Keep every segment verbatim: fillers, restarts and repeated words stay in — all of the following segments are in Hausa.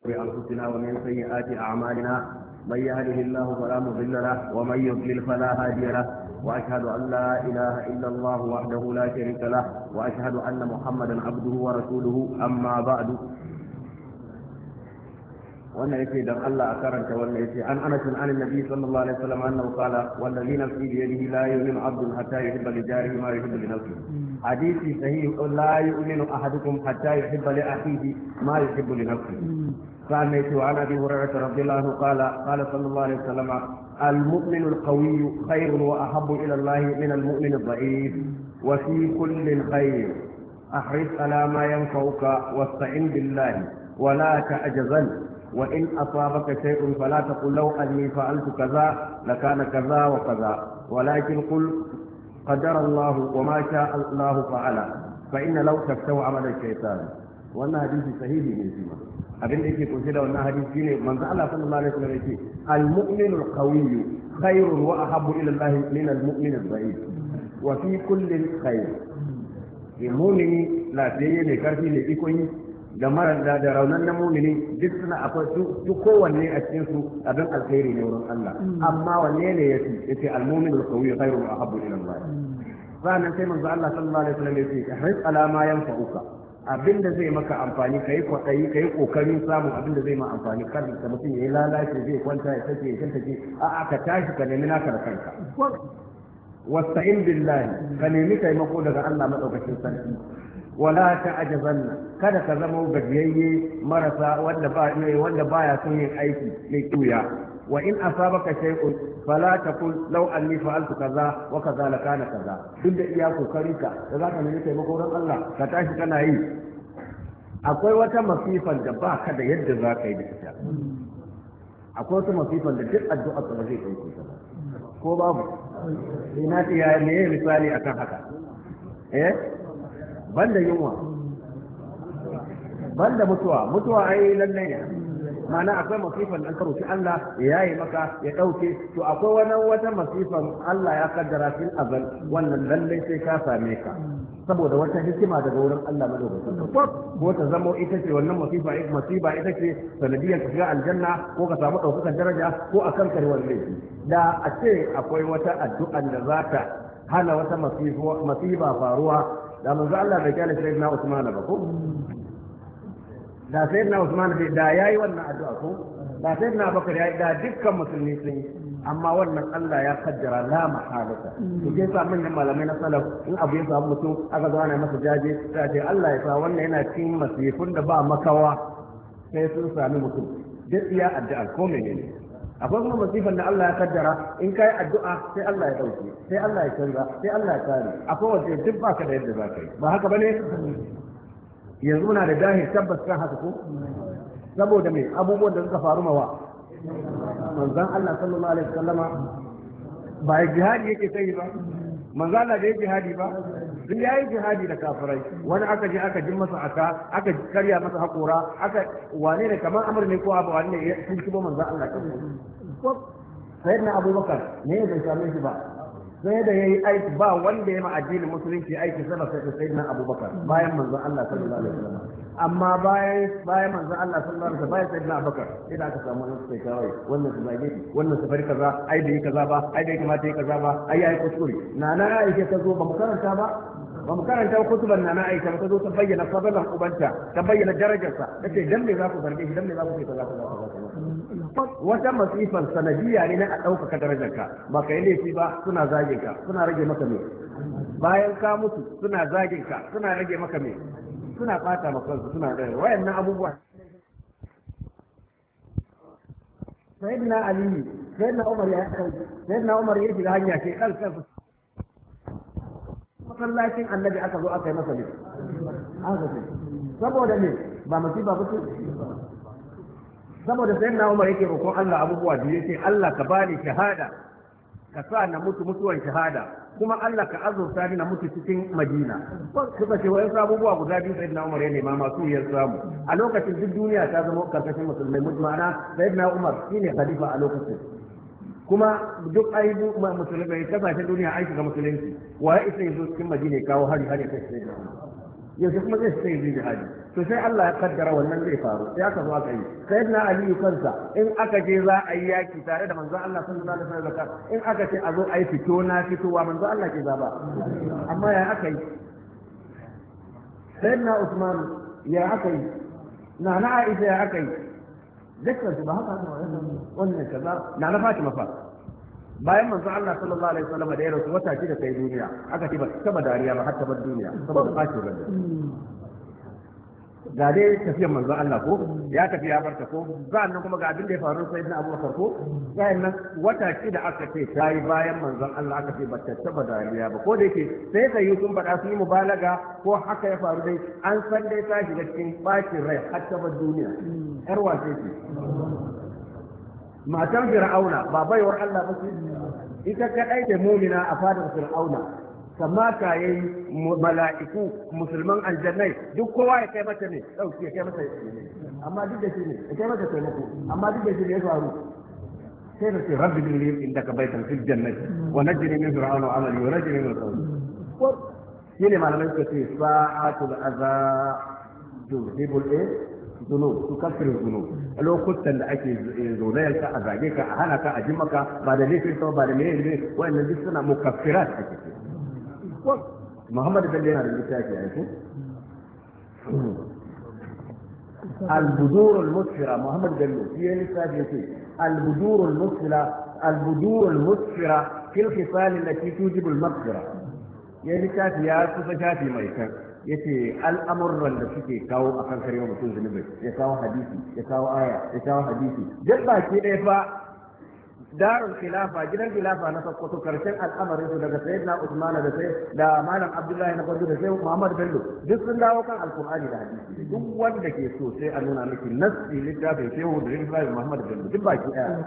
بأنفسنا ومن سيئات أعمالنا من يهده الله فلا مضل له ومن يضلل فلا هادي له وأشهد أن لا إله إلا الله وحده لا شريك له وأشهد أن محمدا عبده ورسوله أما بعد. wannan yake dan Allah a karanta wannan yace an Anas an annabi sallallahu alaihi wasallam annahu qala wallazi nafsi bi yadihi la yu'minu 'abdun hatta yuhibba li jarihi ma yuhibbu li nafsihi. Hadisi sahih la yu'minu ahadukum hatta yuhibba li akhihi ma yuhibbu li nafsihi. كان عن ابي هريره رضي الله عنه قال قال صلى الله عليه وسلم المؤمن القوي خير واحب الى الله من المؤمن الضعيف وفي كل خير احرص على ما ينفعك واستعن بالله ولا تعجزن وان اصابك شيء فلا تقل لو اني فعلت كذا لكان كذا وكذا ولكن قل قدر الله وما شاء الله فعل فان لو تفتو عمل الشيطان. wannan hadisi sahihi ne shi ma abin da yake kunshe da wannan hadisi shine manzo Allah sallallahu alaihi wasallam yake al-mu'minu al-qawiyyu khairun wa ahabbu ila Allah min al-mu'min al-dha'if wa fi kulli khair. Mu'mini lafiyayye ne karfi ne ikon da mara da raunan na mu'mini duk suna akwai duk kowanne a cikin su abin alkhairi ne wurin Allah, amma wanne ne yace yace al-mu'minu al-qawiyyu khairun wa ahabbu ila Allah. Sannan sai manzo Allah sallallahu alaihi wasallam yake ihris ala ma yanfa'uka, abinda zai maka amfani kai kwaɗayi kai kokarin samun abinda zai ma amfani kar da mutum ya lalace zai kwanta ya take ya tantake a aka tashi ka nemi naka da kanka. Wasta'in billahi, ka nemi taimako daga Allah madaukakin sarki. Wala ta'jazanna, kada ka zama gajiyayye marasa wanda ba wanda baya son yin aiki mai kiya. wa in asabaka shay'un fala taqul law anni fa'altu kaza wa kaza la kana kaza. Duk da iya kokarinka da zaka nemi taimako don Allah ka tashi kana yi, akwai wata masifan da ba ka da yadda za ka yi da ita. Akwai wata masifan da duk addu'a ka ba zai dauke ta ba ko babu. Ina ta ya ne misali akan haka eh banda yunwa banda mutuwa mutuwa ai lalle ne, ma'ana akwai masifan da ka roki Allah ya yaye maka ya dauke, to akwai wani wata masifan Allah ya kaddara fil azal wannan lalle sai ka same ka saboda wata hikima daga wurin Allah madaukakin ko ta zamo ita ce wannan masifa ita masiba ita ce sanadiyar ka shiga aljanna ko ka samu daukar daraja ko akan karwar laifi. Da a ce akwai wata addu'a da za ta hana wata masifa faruwa da manzo Allah bai kana sayyidina Usman ba ko da sayyidina Usman da yayi wannan addu'a ko da sayyidina Abubakar yayi da dukkan musulmi sun yi, amma wannan Allah ya kaddara la mahalata. To ke sa manyan malamai na salaf in abu ya samu mutum aka zo ana masa jaje sai ce Allah ya sa wannan yana cikin masifun da ba makawa sai sun sami mutum duk iya addu'a ko menene. Akwai kuma masifan da Allah ya kaddara in kai addu'a sai Allah ya dauke, sai Allah ya canza, sai Allah ya kare. Akwai wanda duk baka da yadda za ka yi, ba haka bane. Yanzu muna da dahir tabbas kan haka ko saboda me abubuwan da suka faru mawa manzon Allah sallallahu alaihi wasallama ba jihadi yake sai ba, manzon Allah da yake jihadi ba duk yayi jihadi da kafirai. Wani aka je aka jin masa aka aka karya masa hakora aka wane ne kamar amr ne ko abu wane ne ya tuntubo manzon Allah ko sayyidina Abubakar ne bai same shi ba, sai da yayi aiki ba wanda ya ma addinin musulunci aiki sama sai sayyidina Abubakar bayan manzon Allah sallallahu alaihi wasallam. Amma bayan bayan manzon Allah sallallahu alaihi wasallam bayan sayyidina Abubakar idan aka samu wani sai kawai wannan su zage wannan su fari kaza ai bai kaza ba ai bai kamata yi kaza ba ai yayi kuskure. Nana Aisha ta zo ba mu karanta ba ba mu karanta kutuban Nana Aisha ta zo ta bayyana fadalan ubanta ta bayyana darajarsa tace dan me za ku zarge shi dan me za ku ce kaza kaza kaza. Wata masifan sanadiyya ne na a ɗaukaka darajarka, ba ka yi laifi ba suna zagin ka suna rage maka me, bayan ka mutu suna zagin ka suna rage maka me, suna ɓata maka suna da wayannan abubuwa. Sayyidina Ali sayyidina Umar ya sayyidina Umar ya shiga hanya ke kalkan masallacin Annabi aka zo aka yi masa ne aka ce saboda me ba musiba ba ce, saboda sai na Umar yake roƙon Allah abubuwa da yake Allah ka bani shahada ka sa na mutu mutuwan shahada kuma Allah ka azurta ni na mutu cikin Madina. Suka ce wai abubuwa guda biyu sai na Umar ya nema masu ya samu a lokacin duk duniya ta zama karkashin musulmai, ma'ana sai na Umar shine khalifa a lokacin kuma duk aibu musulmai kasashen duniya aiki ga musulunci wa ya isa yanzu cikin Madina ya kawo hari hari kai sai yanzu kuma zai sai yi jihadi to sai Allah ya kaddara wannan zai faru sai aka zo aka yi sayyidina Ali kansa in aka je za a yi yaki tare da manzon Allah sallallahu alaihi wasallam in aka ce a zo a yi fito na fitowa manzon Allah ke zaba amma ya aka yi sayyidina Usman ya aka yi na na Aisha ya aka yi dukkan su ba haka wannan kaza na na Fatima fa bayan manzo Allah sallallahu alaihi wasallam da ya rasu wata shida sai duniya aka ce ba taba dariya ba har ta bar duniya saboda bacin rai ga dai tafiyar manzo Allah ko ya tafi ya barta ko nan kuma ga abin da ya faru sai na Abubakar ko bayan nan wata shida aka ce tayi bayan manzo Allah aka ce ba ta taba dariya ba ko da yake sai sai sun faɗa su yi mubalaga ko haka ya faru dai an san dai ta shiga cikin bacin rai har ta bar duniya yar wace ce matan fir'auna ba baiwar Allah ba ce ita kadai da mu'mina a fadar fir'auna kamata yayi mala'iku musulman aljannai duk kowa ya kai mata ne dauki ya kai mata amma duk da shi ne ya kai mata taimako amma duk da shi ne ya faru sai da ce rabbi lil indaka baitan fil jannati wa najini min fir'auna wa amali wa najini min al-qawm shine malamai suka ce sa'atul adha tuhibul zunub su kafirin zunub a lokutan da ake zonayar ka a zage ka a hana ka a ji maka ba da laifin sa ba da laifin ne wa'annan duk suna mukaffirat ake ce Muhammad Bello yana da littafi a yake al-budur al-musfira Muhammad Bello shi ya littafi yake al-budur al-musfira al-budur al-musfira fil khisal allati tujibu al-maghfira ya littafi ya kusa shafi mai kan yace al'amuran da suke kawo a kan karewa mutum zunubi ya kawo hadisi ya kawo aya ya kawo hadisi duk baki ɗaya fa darul khilafa gidan khilafa na sakkwato karshen al'amarin su daga sayyidina Usman da sai da malam Abdullahi na Gwandu da sai Muhammad Bello duk sun dawo kan alqur'ani da hadisi duk wanda ke so sai a nuna miki nassi littafin shehu da littafin Muhammad Bello duk baki ɗaya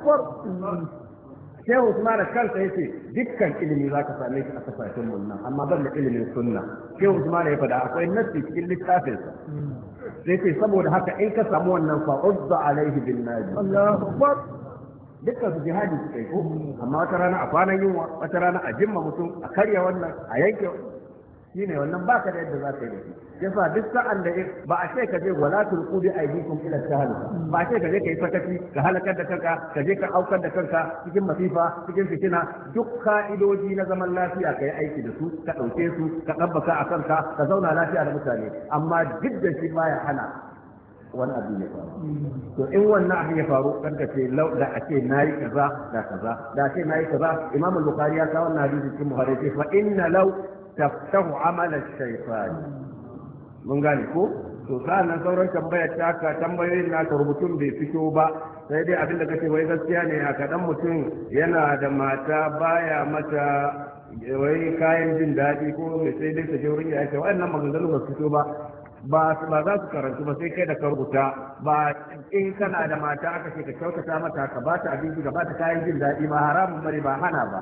shehu Usman da kansa yace dukkan ilimi zaka same shi a kasashen mun nan amma ban da ilimin sunna shehu Usman ya faɗa akwai nassi cikin littafin sa sai ce saboda haka in ka samu wannan fa uzza alaihi bin naji Allahu akbar dukkan su jihadi su kai ko amma wata rana a kwanan yunwa wata rana a jimma mutum a karya wannan a yanke shine wannan baka da yadda za ka yi da shi yasa duk sa'an da ba a ce ka je wala tulqu bi aydikum ila tahalluka ba a ce ka je ka yi sakaci ka halakar da kanka ka je ka aukar da kanka cikin masifa cikin fitina duk ka'idoji na zaman lafiya ka yi aiki da su ka ɗauke su ka ɗabbaka a kanka ka zauna lafiya da mutane amma duk da shi baya hana wani abu ya faru to in wannan abu ya faru kan ka ce lau da ake nayi kaza da kaza da ake nayi kaza imam al-bukhari ya kawo wannan hadisi cikin bukhari ce fa inna law taftahu amal ash-shaytan mun gane ko to sanan sauran tambayar ta ka tambayoyin naka rubutun bai fito ba sai dai abin da kace wai gaskiya ne a kadan mutum yana da mata baya mata wai kayan jin daɗi ko mai sai dai ta je wurin ya ce wannan maganganu ba su fito ba ba ba za su karantu ba sai kai da ka rubuta ba in kana da mata aka ce ka kyautata mata ka ba ta abinci ka ba ta kayan jin daɗi ba haramun bane ba hana ba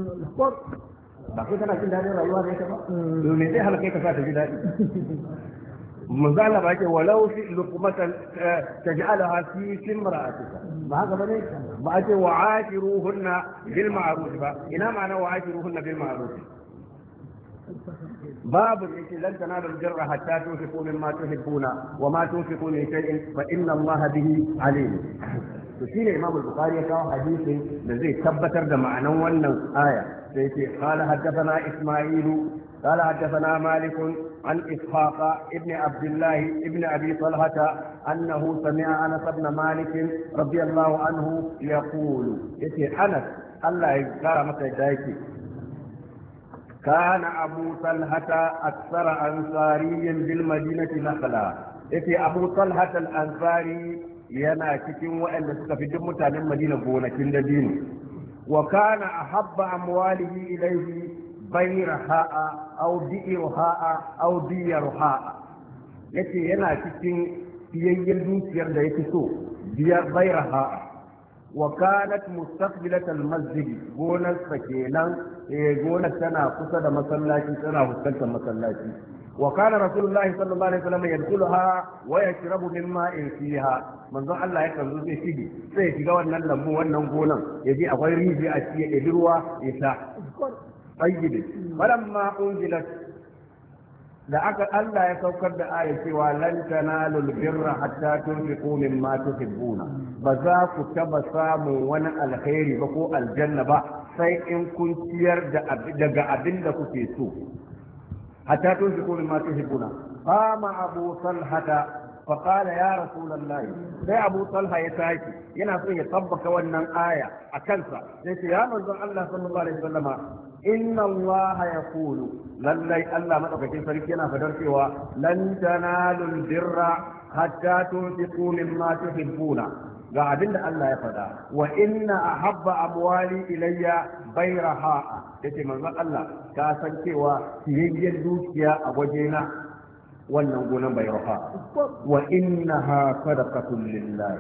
ba kai kana jin daɗin rayuwa da ita ba domin sai halaka ka sa ta ji daɗi manzo Allah ba yake walau fi luqmatan taj'alaha fi simra'atika ba haka bane ba ake wa'ashiruhunna bil ma'ruf ba ina ma'ana wa'ashiruhunna bil ma'ruf باب التي لن تنالوا البر حتى تنفقوا مما تحبون وما تنفقوا من شيء فإن الله به عليم. وشين الإمام البخاري كان حديث الذي ثبتر ده معنى ون آية قال حدثنا إسماعيل قال حدثنا مالك عن إسحاق ابن عبد الله ابن أبي طلحة أنه سمع أنس بن مالك رضي الله عنه يقول يتي أنس الله يقال متى دايكي كان أبو طلحة أكثر أنصاري بالمدينة نخلا إتي أبو طلحة الأنصاري ينا كتن وأن تستفيد متان المدينة بونة الدين وكان أحب أمواله إليه بيرهاء أو بئرهاء أو ديرهاء إتي ينا كتن ييل دوسير دا يكسو بيرهاء وكانت مستقبلة المسجد غونا سكينا غونا سنة قصد مسلاتي سنة وسكنت مسلاتي وكان رسول الله صلى الله عليه وسلم يدخلها ويشرب من ماء فيها من ذا الله يكن زي شيء sai shiga wannan lambu wannan gonan yaje akwai riji a cikin idirwa ya sha tayyib falamma unzilat da aka Allah ya saukar da ayat cewa lan tanalul birra hatta tunfiqu mimma tuhibbuna ba za ku taba samun wani alkhairi ba ko aljanna ba sai in kun ciyar da daga abin da kuke so hatta tunfiqu mimma tuhibbuna qama abu talhata فقال يا رسول الله sai Abu Talha ya tashi yana so ya tabbaka wannan aya a kansa sai ce ya manzon Allah sallallahu alaihi wasallama inna Allah yaqulu lallai Allah madaukakin sarki yana fadar cewa lan tanalul birra hatta tunfiqu mimma tuhibbuna ga abin da Allah ya faɗa wa inna ahabba amwali ilayya bayraha yace manzon Allah ka san cewa siyayyen dukiya a wajena wannan gonan bai rafa wa innaha sadaqatun lillah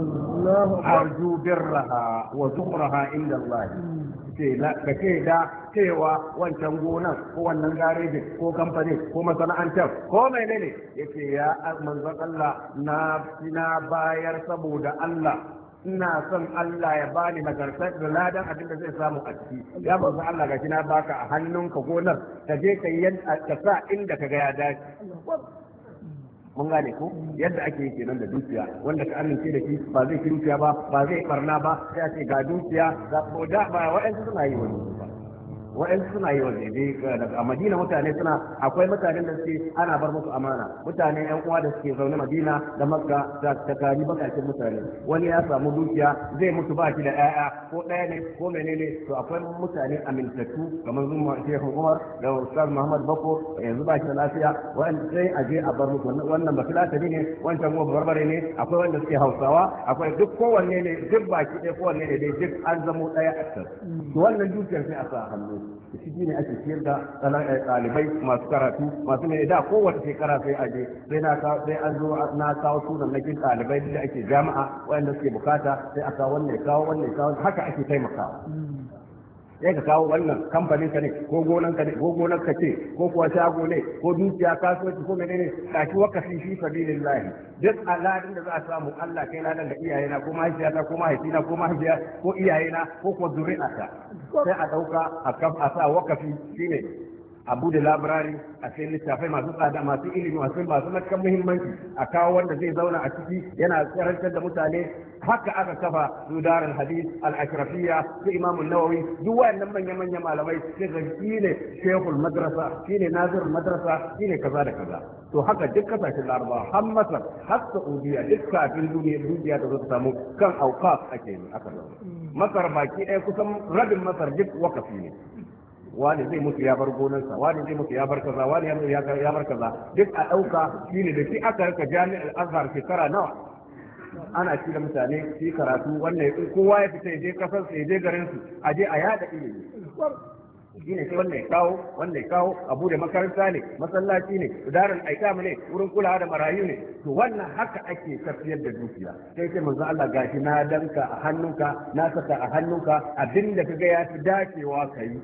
arju birraha wa zukraha inda Allah ce la kace da cewa wancan gonan ko wannan gareji ko kamfani ko masana'antar ko menene yace ya manzon Allah na na bayar saboda Allah ina son Allah ya bani nagartar da ladan abin da zai samu a ciki ya manzo Allah gashi na baka a hannunka gonar ka je ka yi ka sa inda ka ga ya dace mun gane ko yadda ake yi kenan da dukiya wanda ka amince da shi ba zai ci dukiya ba ba zai barna ba sai a ce ga dukiya ga da ba wa'ansu suna yi wani wa'ansu suna yi wani dai a Madina mutane suna akwai mutanen da suke ana bar musu amana mutane yan uwa da suke zaune Madina da Makka da takari bakakin mutane wani ya samu dukiya zai mutu ba shi da ƴaƴa ko ɗaya ne ko menene to akwai mutane amintattu kamar zuma Shehu Umar da Ustaz Muhammad Bako yanzu ba shi da lafiya wa'anda sai a je a bar musu wannan ba filatani ne wancan kuma barbare ne akwai wanda suke Hausawa akwai duk kowanne ne duk baki ɗaya kowanne ne dai duk an zamo ɗaya a can to wannan dukiyar sai a sa hannu shi ne ake ciyar da ɗalibai masu karatu masu ne da kowace shekara sai aje sai na sai an zo na kawo sunan na kin ɗalibai da ake jami'a wanda suke bukata sai a kawo wannan kawo wannan kawo haka ake taimakawa sai ka kawo wannan kamfanin ka ne ko gonan ka ne ko gonan ka ce ko kuwa shago ne ko dukiya kasuwanci ko menene kashi wakafi fi sabilillah duk aladin da za a samu Allah kai ladan da iyayena ko mahaifiyata ko mahaifina ko mahaifiya ko iyayena ko ko zuri'ata sai a dauka a a sa wakafi shine abu da labirari a sai littafai masu tsada masu ilimi masu masu nakan muhimmanci a kawo wanda zai zauna a ciki yana karantar da mutane haka aka kafa su darul hadith al-ashrafiyya su imam an-nawawi duk wayannan manyan manyan malamai sai ga shine shaykhul madrasa shine nazirul madrasa shine kaza da kaza to haka duk kasashen larabawa har masar har saudiya duk kafin duniya duniya da zo samu kan auqaf ake yi aka masar baki ɗaya kusan rabin masar duk wakafi ne wani zai mutu ya bar gonarsa wani zai mutu ya bar kaza wani ya bar kaza duk a ɗauka shine da shi aka rika jami'ar azhar shekara nawa ana ci da mutane shi karatu wannan kowa ya fita ya je kasar sa ya je garin su a je a yada ilimi shine sai wannan ya kawo wannan ya kawo abu da makaranta ne masallaci ne darin aikama ne wurin kulawa da marayu ne to wannan haka ake tafiyar da dukiya sai sai manzo Allah gashi na danka a hannunka na saka a hannunka abinda kaga ya fi dacewa kai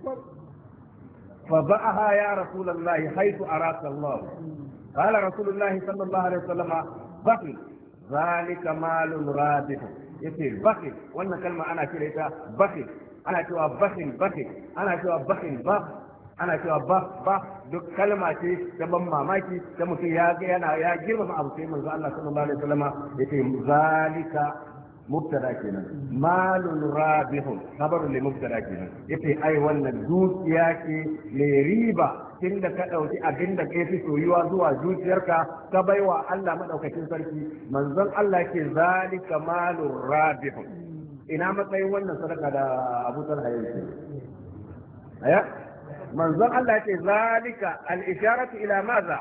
فضعها يا رسول الله حيث أراك الله قال رسول الله صلى الله عليه وسلم بخل ذلك مال رابح يصير بخل وانا كلمة أنا كريتها بخل أنا شوى بخل بخل أنا شوى بخل بخ أنا شوى بخ بخ duk kalma ce ta ban mamaki ta mutum ya ga yana ya girmama abu sai manzo Allah sallallahu alaihi wasallam yace zalika mubtada kenan malun rabihun khabarun li mubtada kenan yace ai wannan dukiya ce mai riba tunda ka dauki abin da kai fi soyuwa zuwa zuciyarka ka baiwa Allah madaukakin sarki manzon Allah ke zalika malun rabihun ina matsayin wannan sadaka da Abu Talha yake aya manzon Allah ce zalika al-isharatu ila madha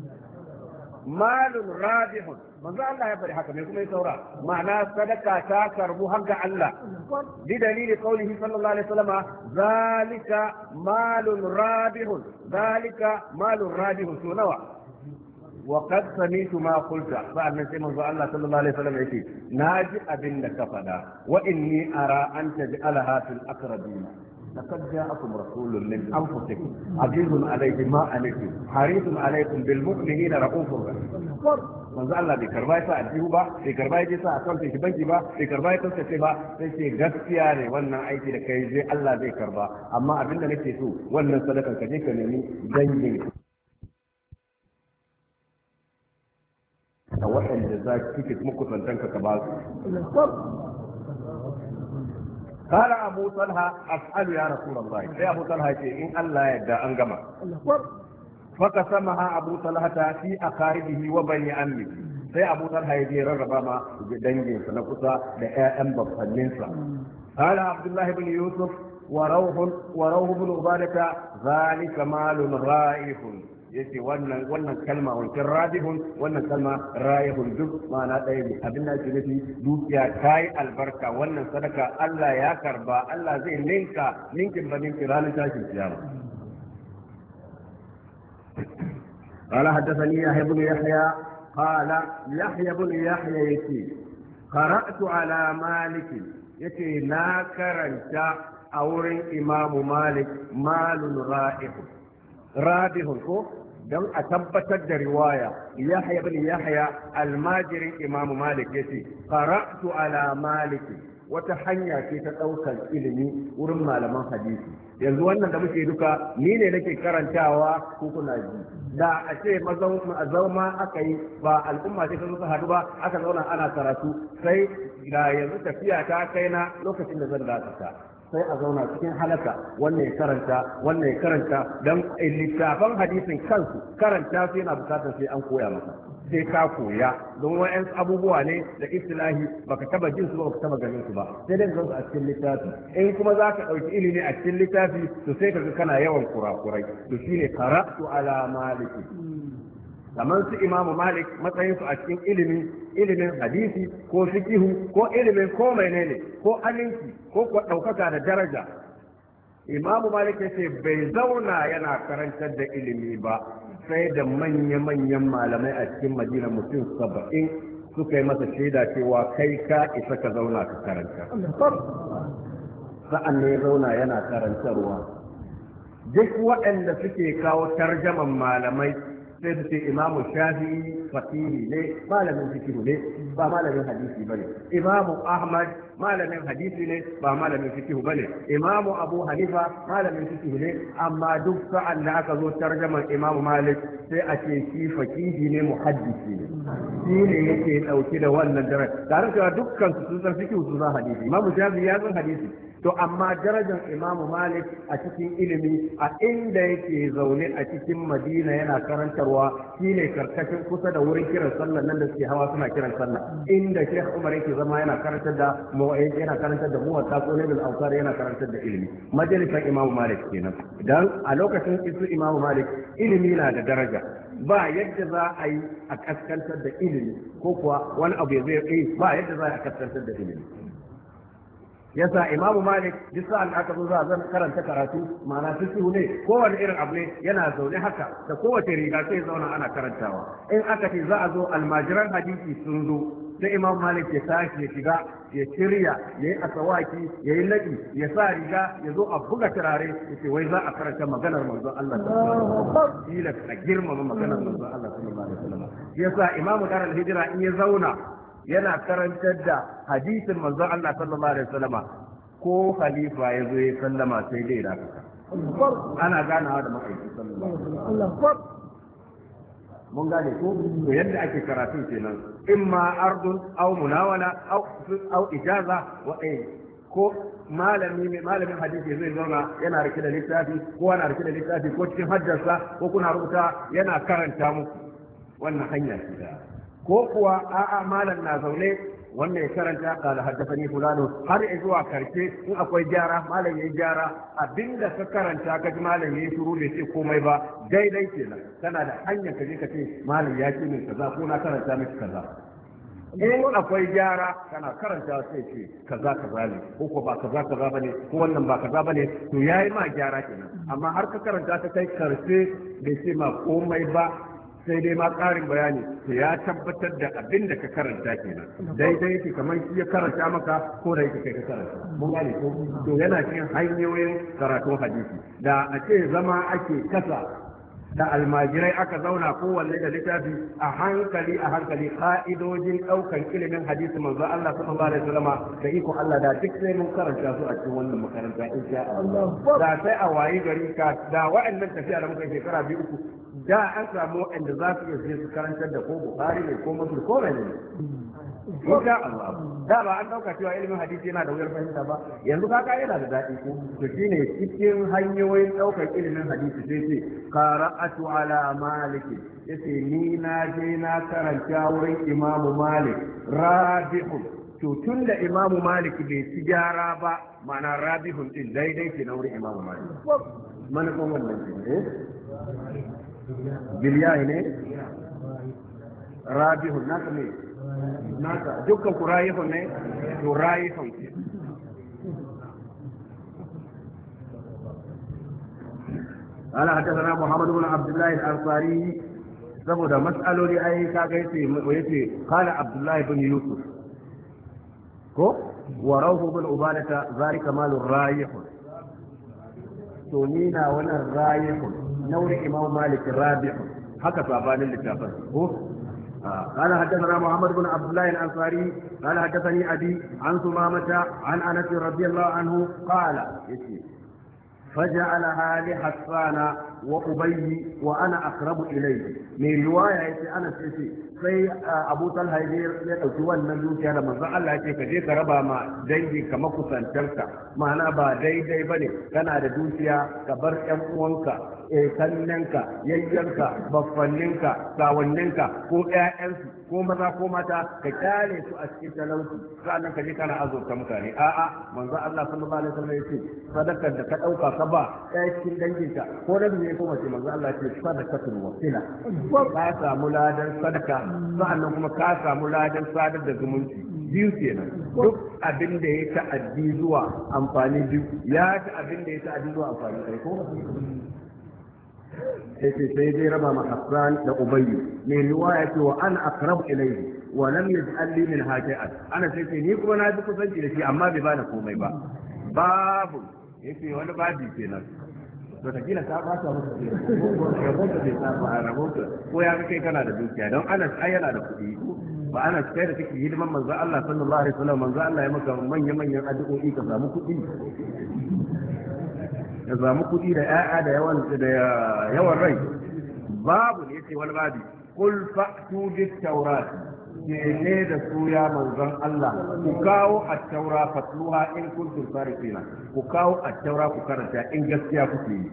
malun rabihun manzo Allah ya bari haka me kuma ya saura ma'ana sadaka ta karbu har ga Allah bi dalili qaulihi sallallahu alaihi wasallam zalika malun rabihun zalika malun rabihun to nawa wa qad sami'tu ma qulta sa'annan sai manzo Allah sallallahu alaihi wasallam yake naji abin da ka fada wa inni ara an taj'alaha fil aqrabin لقد جاءكم رسول من انفسكم عزيز عليه ما عنتم حريص عليكم بالمؤمنين رؤوف رحيم manzo Allah bai karba ya sa aljihu ba bai karba ya sa akan shi banki ba bai karba ya tantance ba sai ce gaskiya ne wannan aiki da kai zai Allah zai karba amma abinda nake so wannan sadakan ka je ka nemi dangin za kike kuma kusantanka ka ba su قال أبو طلحة أسأل يا رسول الله يا أبو طلحة إن الله يدى أنجما فقسمها أبو طلحة في أقاربه وبني عمه sai Abu Talha ya je rarraba ma danginsa na kusa da ƴaƴan babbanninsa قال عبد الله بن يوسف وروح وروح بن عبادة ذلك مال رائح yace wannan wannan kalma wancan radihun wannan kalma raihun duk ma'ana ɗaya ne abin da ke nufi dukiya kai albarka wannan sadaka Allah ya karba Allah zai ninka ninkin ba ninkin ranar tashin kiyama قال حدثني يحيى بن يحيى قال يحيى بن يحيى يتي قرأت على مالك يتي لا كرنت أورن إمام مالك مال رائح رابح don a tabbatar da riwaya Yahya bin Yahya almajirin Imam Malik yace qara'tu ala Malik wata hanya ce ta daukar ilimi wurin malaman hadisi yanzu wannan da muke duka ni ne nake karantawa ko kuna ji da a ce mazauma aka yi ba al'umma ce ta zo hadu ba aka zauna ana karatu sai da yanzu tafiya ta kai na lokacin da zan dakata sai a zauna cikin halaka wannan ya karanta wannan ya karanta dan littafan hadisin kansu karanta su yana bukatar sai an koya maka sai ka koya don wa'yan abubuwa ne da istilahi baka taba jin su ba baka taba ganin su ba sai dai zan a cikin littafi in kuma za ka ɗauki ilimi a cikin littafi to sai kaga kana yawan kurakurai to shine qara'tu ala maliki kamar su imamu malik matsayin su a cikin ilimin ilimin hadisi ko fikihu ko ilimin ko menene ko alinki ko ko daukaka da daraja imamu malik yace bai zauna yana karantar da ilimi ba sai da manya-manyan malamai a cikin madina mutum saba'in suka yi masa shaida cewa kai ka isa ka zauna ka karanta sa'an ne zauna yana karantarwa duk waɗanda suke kawo tarjaman malamai sai su ce imamu shafi'i fatihi ne malamin fikihu ne ba malamin hadisi bane imamu ahmad malamin hadisi ne ba malamin fikihu bane imamu abu hanifa malamin fikihu ne amma duk sa'an da aka zo tarjaman imamu malik sai a ce shi fakihi ne muhaddisi ne shi ne yake dauke da wannan daraja tare da dukkan su sun san fikihu su san hadisi imamu shafi'i ya san hadisi to amma darajar imamu malik a cikin ilimi a inda yake zaune a cikin madina yana karantarwa shine karkashin kusa da wurin kiran sallah nan da suke hawa suna kiran sallah inda sheikh umar yake zama yana karantar da yana karantar da muwatta ko ne bil awsar yana karantar da ilimi majalisar imamu malik kenan dan a lokacin isu imamu malik ilimi na da daraja ba yadda za a yi a kaskantar da ilimi ko kuwa wani abu ya zai ba yadda za a kaskantar da ilimi yasa imamu malik duk sa'an da aka zo za a zan karanta karatu ma'ana fiqhu ne kowane irin abu ne yana zaune haka da kowace riga sai zauna ana karantawa in aka ce za a zo almajiran hadisi sun zo sai imamu malik ya tashi ya shiga ya shirya ya yi asawaki ya yi naɗi ya sa riga ya zo a buga turare ya ce wai za a karanta maganar manzon Allah sallallahu alaihi wasallam a girmama maganar manzon Allah sallallahu alaihi wasallam yasa imamu darul hijra in ya zauna yana karantar da hadisin manzon Allah sallallahu alaihi wasallama ko khalifa ya zo ya sallama sai dai da ana ganawa da ma'aikin sallallahu alaihi wasallam mun gane ko to yadda ake karatu kenan imma ardun aw munawala aw aw ijaza wa ay ko malami malamin hadisi zai zauna yana rike da littafi ko yana rike da littafi ko cikin hajjarsa ko kuna rubuta yana karanta muku wannan hanya ce ko kuwa a'a malam na zaune wannan ya karanta kala haddathani fulano har zuwa karshe in akwai gyara malam yayi gyara abinda ka karanta ka ji malam yayi shiru bai ce komai ba daidai kenan kana da hanyar ka je ka ce malam ya ce min kaza ko na karanta miki kaza in akwai gyara kana karanta sai ce kaza kaza ne ko ko ba kaza kaza bane ko wannan ba kaza bane to yayi ma gyara kenan amma har ka karanta ta kai karshe bai ce ma komai ba sai dai ma ƙarin bayani to ya tabbatar da abin da ka karanta kenan daidai yake kamar shi ya karanta maka ko da yake kai ka karanta mun gane ko to yana cikin hanyoyin karatun hadisi da a ce zama ake kasa da almajirai aka zauna kowanne da littafi a hankali a hankali ka'idojin daukan ilimin hadisi manzo Allah sallallahu alaihi wasallam da iko Allah da duk sai mun karanta su a cikin wannan makaranta insha Allah da sai a wayi gari ka da wa'annan tafiya da muka shekara biyu uku da an samu wa'anda za su iya su karantar da ko Bukhari ne ko Muslim ko ne insha Allah da ba an dauka cewa ilimin hadisi yana da wuyar fahimta ba yanzu ka yana da daɗi ko to shine cikin hanyoyin daukar ilimin hadisi sai ce qara'atu ala malik yace ni na je na karanta wurin imamu malik rabihun to tun da imamu malik bai ci gyara ba ma'ana rabihun din daidai ke na wurin imamu malik manufan wannan ne biliyahi ne rabihun naka ne naka dukkan ku rayihun ne to rayihun ke قال حدثنا محمد بن عبد الله الأنصاري saboda mas'aloli ai kaga yace yace qala Abdullah ibn Yusuf ko wa rawhu bin ubadata zalika malur rayih to ni na wannan rayih nauri imam malik rabih haka sabanin littafin ko قال حدثنا محمد بن عبد الله الأنصاري قال حدثني أبي عن ثمامة عن أنس رضي الله عنه قال فجعلها لحسان وأبي وأنا أقرب إليه من رواية أنا سيسي sai Abu Talha ya dauki wannan dukiya da manzon Allah yake ka je ka raba ma dangi ka makusantarka ma'ana ba daidai bane kana da dukiya ka bar ƴan uwanka eh kannanka yayyanka baffanninka kawanninka ko ƴaƴansu ko maza ko mata ka kyale su a cikin talauci sannan ka je kana azurta mutane a'a manzon Allah sallallahu alaihi wasallam yace sadakar da ka dauka ka ba ɗaya cikin danginka ko da ne ko mace manzon Allah yace sadakatul wasila ka samu ladan sadaka sa'annan kuma ka samu ladan sadar da zumunci biyu kenan duk abin da ya ta'addi zuwa amfani biyu ya ta abin da ya ta'addi zuwa amfani kai ko sai sai sai dai raba ma Hassan da Ubayy ne riwaya ce wa ana aqrab ilayhi wa lam yaj'al li min haji'at ana sai sai ni kuma na ji kusanci da shi amma bai bani komai ba babu yace wani babi kenan wataƙila ta ɓata masa rabonta bai saba a rabonta ko ya kai kana da dukiya don ana ai yana da kuɗi ba ana kai da kake hidiman manzo Allah sallallahu alaihi wasallam manzo Allah ya maka manyan manyan addu'o'i ka samu kuɗi ya samu kuɗi da ƴaƴa da yawan da yawan rai babu ne yace wani babi qul fa'tu bit tawrat ne da su ya manzon Allah ku kawo at-taura fatluha in kuntum sariqina ku kawo at-taura ku karanta in gaskiya kuke yi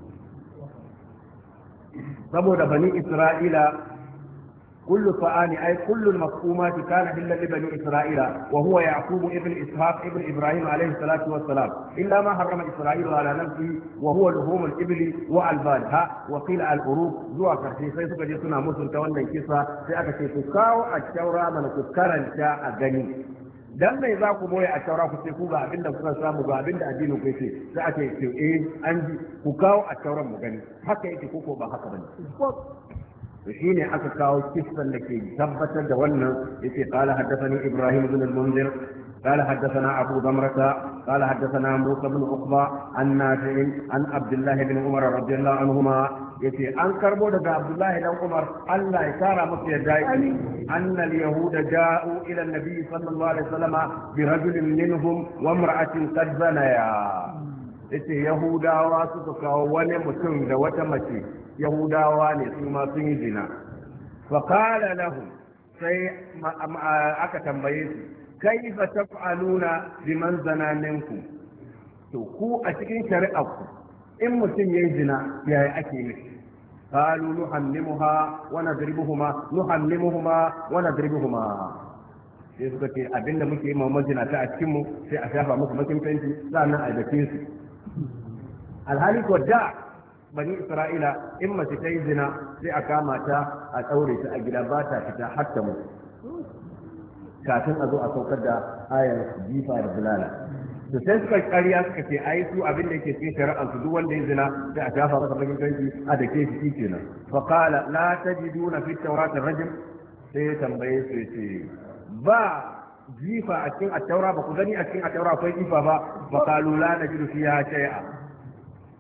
saboda bani Isra'ila kullu fa'ani ay kullu al-maqsumat kana illa li bani Isra'ila wa huwa Yaqub ibn Ishaq ibn Ibrahim alayhi salatu wa salam illa ma harrama Isra'ilu ala nafsihi wa huwa luhum al-ibli wa al-badha wa qila al-uruq zuwa karshe sai suka je suna musunta wannan kisa sai aka ce ku kawo at-taura mana ku karanta a gani dan mai za ku boye at-taura ku ce ku ga abinda kuka samu ga abinda addinin ku yake sai ake ce eh an ji ku kawo at-taura mu gani haka yake ko ba haka bane shine aka kawo kissan da ke tabbatar da wannan yace qala haddathani Ibrahim ibn al-Munzir قال حدثنا أبو ضمرة قال حدثنا موسى بن عقبة عن نافع عن عبد الله بن عمر رضي الله عنهما يتي أن كربو دغ عبد الله بن عمر الله يكرى مصير داي أن اليهود جاءوا إلى النبي صلى الله عليه وسلم برجل منهم وامرأة قد زنيا yace Yahudawa suka kawo wani mutum da wata mace Yahudawa ne su ma sun yi zina fa qala lahum sai aka tambaye su kaifa taf'aluna biman zana minkum to ku a cikin shari'arku in mutum yayi zina yaya ake yi qalu nuhammimuha wa nadribuhuma nuhammimuhuma wa nadribuhuma sai suka ce abinda muke yi ma mazina ta a cikin mu sai a shafa musu bakin fenti sannan a dake su alhali ko da bani Isra'ila in mace ta yi zina sai a kama ta a tsaure ta a gida ba ta fita har ta mutu kafin a zo a saukar da ayar jifa da bulala to sai suka ƙarya suka ce ai su abin da yake cikin shari'ar su duk wanda ya zina sai a shafa masa bakin kanki a dake shi kenan fa qala la tajiduna fi tawrat ar-rajm sai ya tambaye su yace ba jifa a cikin at-taura ba ku gani a cikin at-taura akwai jifa ba fa qalu la najidu fiha shay'a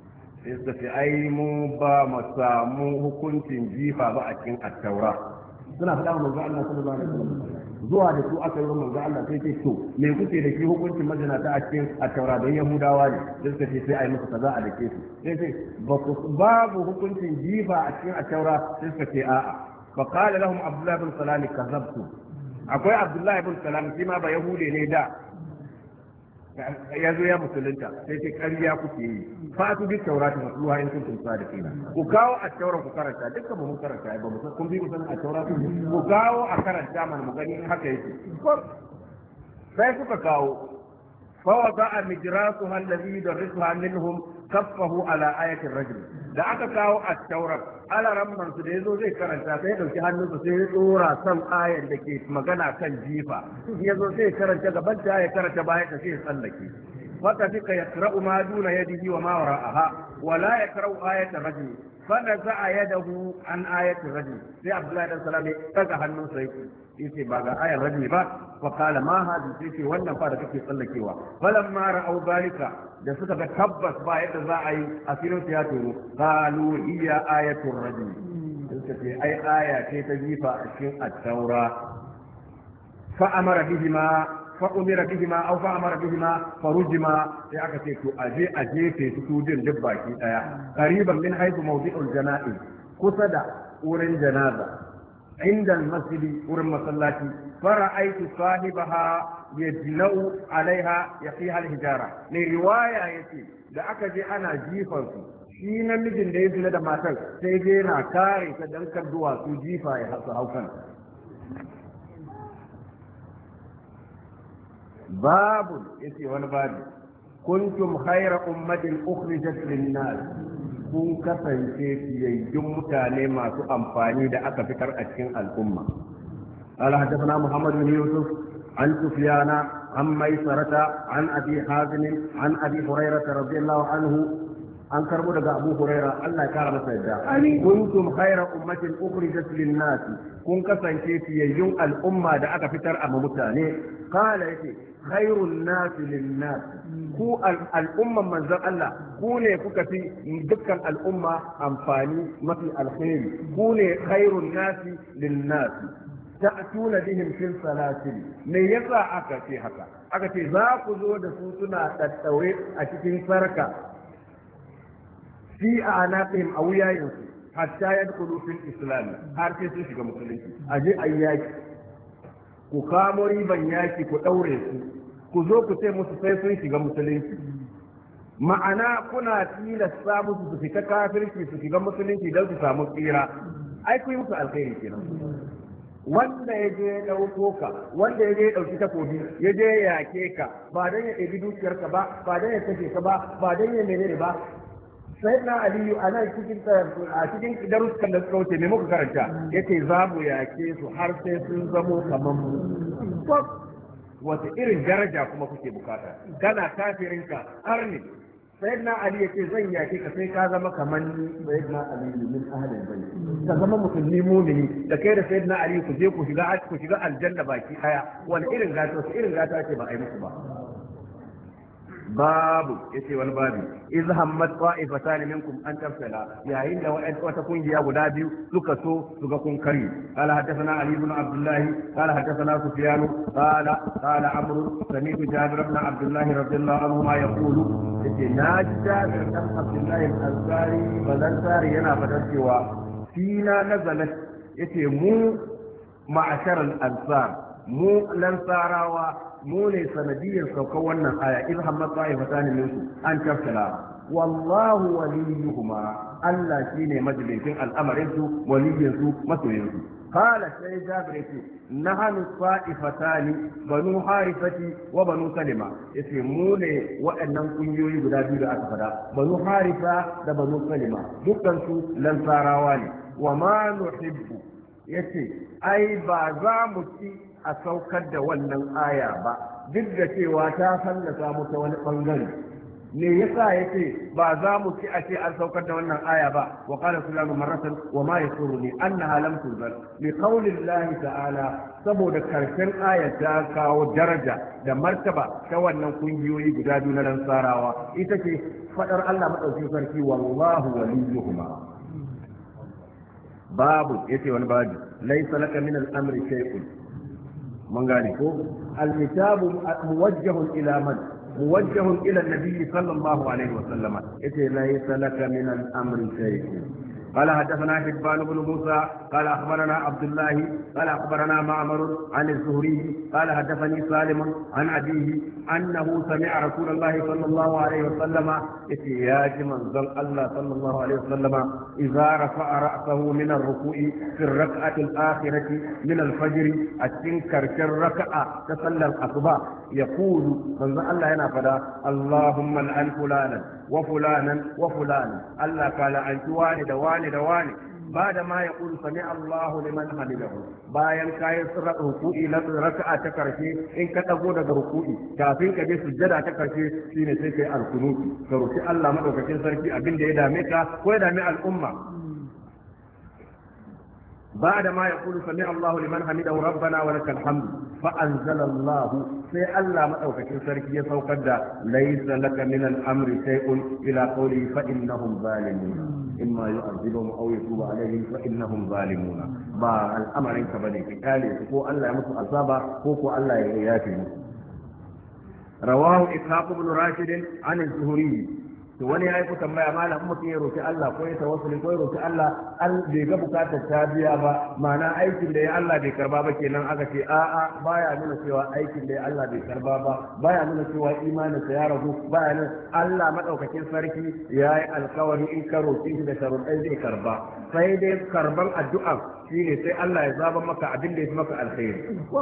sai suka ce ai mu ba mu samu hukuncin jifa ba a cikin at-taura suna faɗa wa manzo Allah sallallahu alaihi wasallam zuwa da su aka yi manzo Allah sai ce to me kuke da shi hukuncin mazinata a cikin at-taura da yahudawa ne sai suka ce sai ai musu kaza a dake su sai sai babu hukuncin jifa a cikin at-taura sai suka ce a'a fa qala lahum abdullah ibn salam kazabtu akwai abdullah ibn salam shi ma ba yahude ne da ya zo ya musulunta sai ce ƙarya kuke yi fatu bi taurati matluha in kuntum sadiqina ku kawo a tauran ku karanta dukkan mu karanta ba mu kun bi mu san a taurati ku kawo a karanta mana mu gani haka yake sai kuka kawo fa wada'a mijrasuha alladhi darisuha minhum kaffahu ala ayati ar-rajul da aka kawo a taurat ala ramman su da yazo zai karanta sai ya dauki hannunsa sai ya dora san ayar da ke magana kan jifa yazo sai karanta gaban ta ya karanta bayan ta sai ya tsallake faka fika yaqra'u ma duna yadihi wa ma wara'aha wa la yaqra'u ayat ar-rajul fanaza'a yadahu an ayat ar-rajul sai abdullahi dan salame daga hannunsa yace ba ga ayar rajul ba fa qala ma hadi sai wannan fa da kake tsallakewa falamma ra'au zalika da suka ga tabbas ba yadda za a yi asirin ya turo qalu hiya ayatul rajul suka ce ai aya ce ta jifa a cikin at-taura fa amara bihima fa umira bihima aw fa amara bihima fa rujima sai aka ce to aje aje fe su din duk baki daya qariban min haythu mawdi'ul janaiz kusa da wurin janaza عند المسجد ورم مسلاتي فرأيت صاحبها يجلو عليها يقيها الحجارة لرواية يتي da aka je ana jifan su shi namijin da ya zina da matar sai je na kare ta dan kar duwatsu jifa ya hasu haukan babu yace wani babu kuntum khayra ummatin ukhrijat lin-nas kun kasance fiyayyun mutane masu amfani da aka fitar a cikin al'umma. قال حدثنا محمد بن يوسف عن سفيان عن ميسرة عن أبي حازم عن أبي هريرة رضي الله عنه عن كربو أبو هريرة الله كرم سيدا كنتم خير أمة أخرجت للناس كن كسنتي فييون الأمة دا أكا فتر أما متاني قال يتي خير الناس للناس ku al'umman manzon Allah ku ne kuka fi dukkan al'umma amfani mafi alkhairi ku ne khairun nasi lin nasi ta'tuna bihim fil salasil me yasa aka ce haka aka ce za ku zo da su suna daddaure a cikin sarka fi anaqihim awiyayin hatta yadkhulu fil islam har sai su shiga musulunci aje ayyaki ku kamo riban yaki ku daure su ku zo ku ce musu sai sun shiga musulunci ma'ana kuna tilasta musu su fita kafirci su shiga musulunci don su samu tsira ai ku yi musu alkhairi kenan wanda ya je ya ɗauko ka wanda ya je ya ɗauki takobi ya je ya yake ka ba don ya ɗebi dukiyarka ba ba don ya kashe ka ba ba don ya menene ba sai na aliyu a nan cikin a cikin daruskan da suka wuce me muka karanta yace za mu yake su har sai sun zamo kamar mu wata irin daraja kuma kuke bukata kana kafirinka har ne sayyidina ali yace zan yake ka sai ka zama kamar ni sayyidina ali min ahlil bayt ka zama musulmi mu'mini da kai da sayyidina ali ku je ku shiga ku shiga aljanna baki daya wani irin gata wasu irin gata ce ba a yi muku ba babu yace wani babu iz hammat qa'ifatan minkum an tafsala yayin da wata kungiya guda biyu suka so su ga kun kari qala hadathana ali ibn abdullah qala hadathana sufyan qala qala amr sami'tu jabir ibn abdullah radiyallahu anhu ma yaqulu yace naji jabir ibn abdullah al-ansari bazantari yana fadar cewa fina nazalat yace mu ma'ashar al-ansar mu lansarawa mu ne sanadiyar saukar wannan aya in hamma ta'ifatan minsu an tafsala wallahu waliyuhuma Allah shine majalisin al'amarin su waliyin su masoyin su qala sai jabir yace nahnu ta'ifatan banu harifati wa banu salima yace mu ne waɗannan kungiyoyi guda biyu da aka fada banu harifa da banu salima dukkan su lansarawa ne wa ma nuhibbu yace ai ba za mu ci a saukar da wannan aya ba duk da cewa ta fallasa mu ta wani bangare me yasa yace ba za mu ci a ce an saukar da wannan aya ba wa qala sulaiman marratan wa ma yasuruni annaha lam tunzal li qawli llahi ta'ala saboda karshen aya ta kawo daraja da martaba ta wannan kungiyoyi guda biyu na ransarawa ita ce fadar Allah madaukakin sarki wallahu waliyuhuma babu yace wani babu laysa laka min al-amri shay'un mun gane ko al-kitabu muwajjahun ila man موجه إلى النبي صلى الله عليه وسلم إذا ليس لك من الأمر شيء قال حدثنا حبان بن موسى قال أخبرنا عبد الله قال أخبرنا معمر عن الزهري قال حدثني سالم عن أبيه أنه سمع رسول الله صلى الله عليه وسلم إتياج من ظل الله صلى الله عليه وسلم إذا رفع رأسه من الركوع في الركعة الآخرة من الفجر أتنكر كالركعة تصلى الأصبع يقول من ظل الله هنا فدا اللهم الآن فلانا وفلانا وفلانا الله قال أنت والد والد والد بعد ما يقول سمع الله لمن حمده bayan kayan ruku'i na raka'a ta karshe in ka dago daga ruku'i kafin ka je sujjada ta karshe shine sai kai alkunuti ka roki Allah madaukakin sarki abin da ya dame ka ko ya dame al'umma بعد ما يقول سمع الله لمن حمده ربنا ولك الحمد فأنزل الله في الله مدوكاكين سركي يسوقد ليس لك من الأمر شيء إلى قوله فإنهم ظالمون إما يعذبهم أو يتوب عليهم فإنهم ظالمون با الأمر إنك بدي كالي كو الله يمس أصابه كو الله يأتي رواه إسحاق بن راشد عن الزهري to wani ya yi ku tambaya malam mutum ya roki Allah ko ya tawassuli ko ya roki Allah an bai ga bukatar ta biya ba ma'ana aikin da ya Allah bai karba ba kenan aka ce a'a baya nuna cewa aikin da ya Allah bai karba ba baya nuna cewa imanin sa ya ragu baya nuna Allah madaukakin sarki ya yi alkawari in ka roki shi da sharuɗai zai karba sai dai karban addu'a shine sai Allah ya zaba maka abin da ya fi maka alkhairi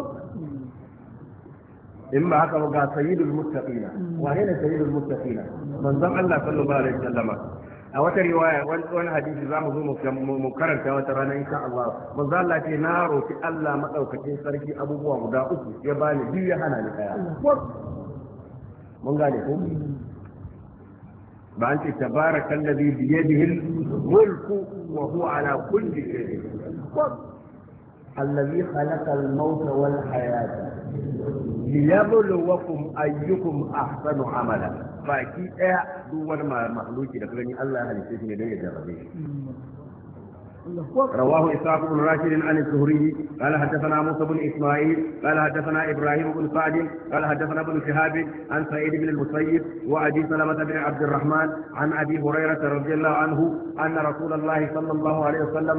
in ba haka ba ga sayyidul muttaqina wane ne sayyidul muttaqina manzon Allah sallallahu alaihi wasallama a wata riwaya wani hadisi zamu zo mu karanta wata rana insha Allah manzon Allah ce na roki Allah madaukakin sarki abubuwa guda uku ya bani biyu ya hana ni daya mun gane ko ba an ce tabarakallazi bi yadihi al-mulku wa huwa ala kulli shay'in الذي خلق الموت والحياة ليبلوكم أيكم أحسن عملا فأكيد دول ما مخلوق لكن الله هل يسيسني دي جربيه رواه إسحاق بن راشد عن الزهري قال حدثنا موسى بن إسماعيل قال حدثنا إبراهيم بن سعد قال حدثنا ابن شهاب عن سعيد بن المسيب وأبي سلمة بن عبد الرحمن عن أبي هريرة رضي الله عنه أن رسول الله صلى الله عليه وسلم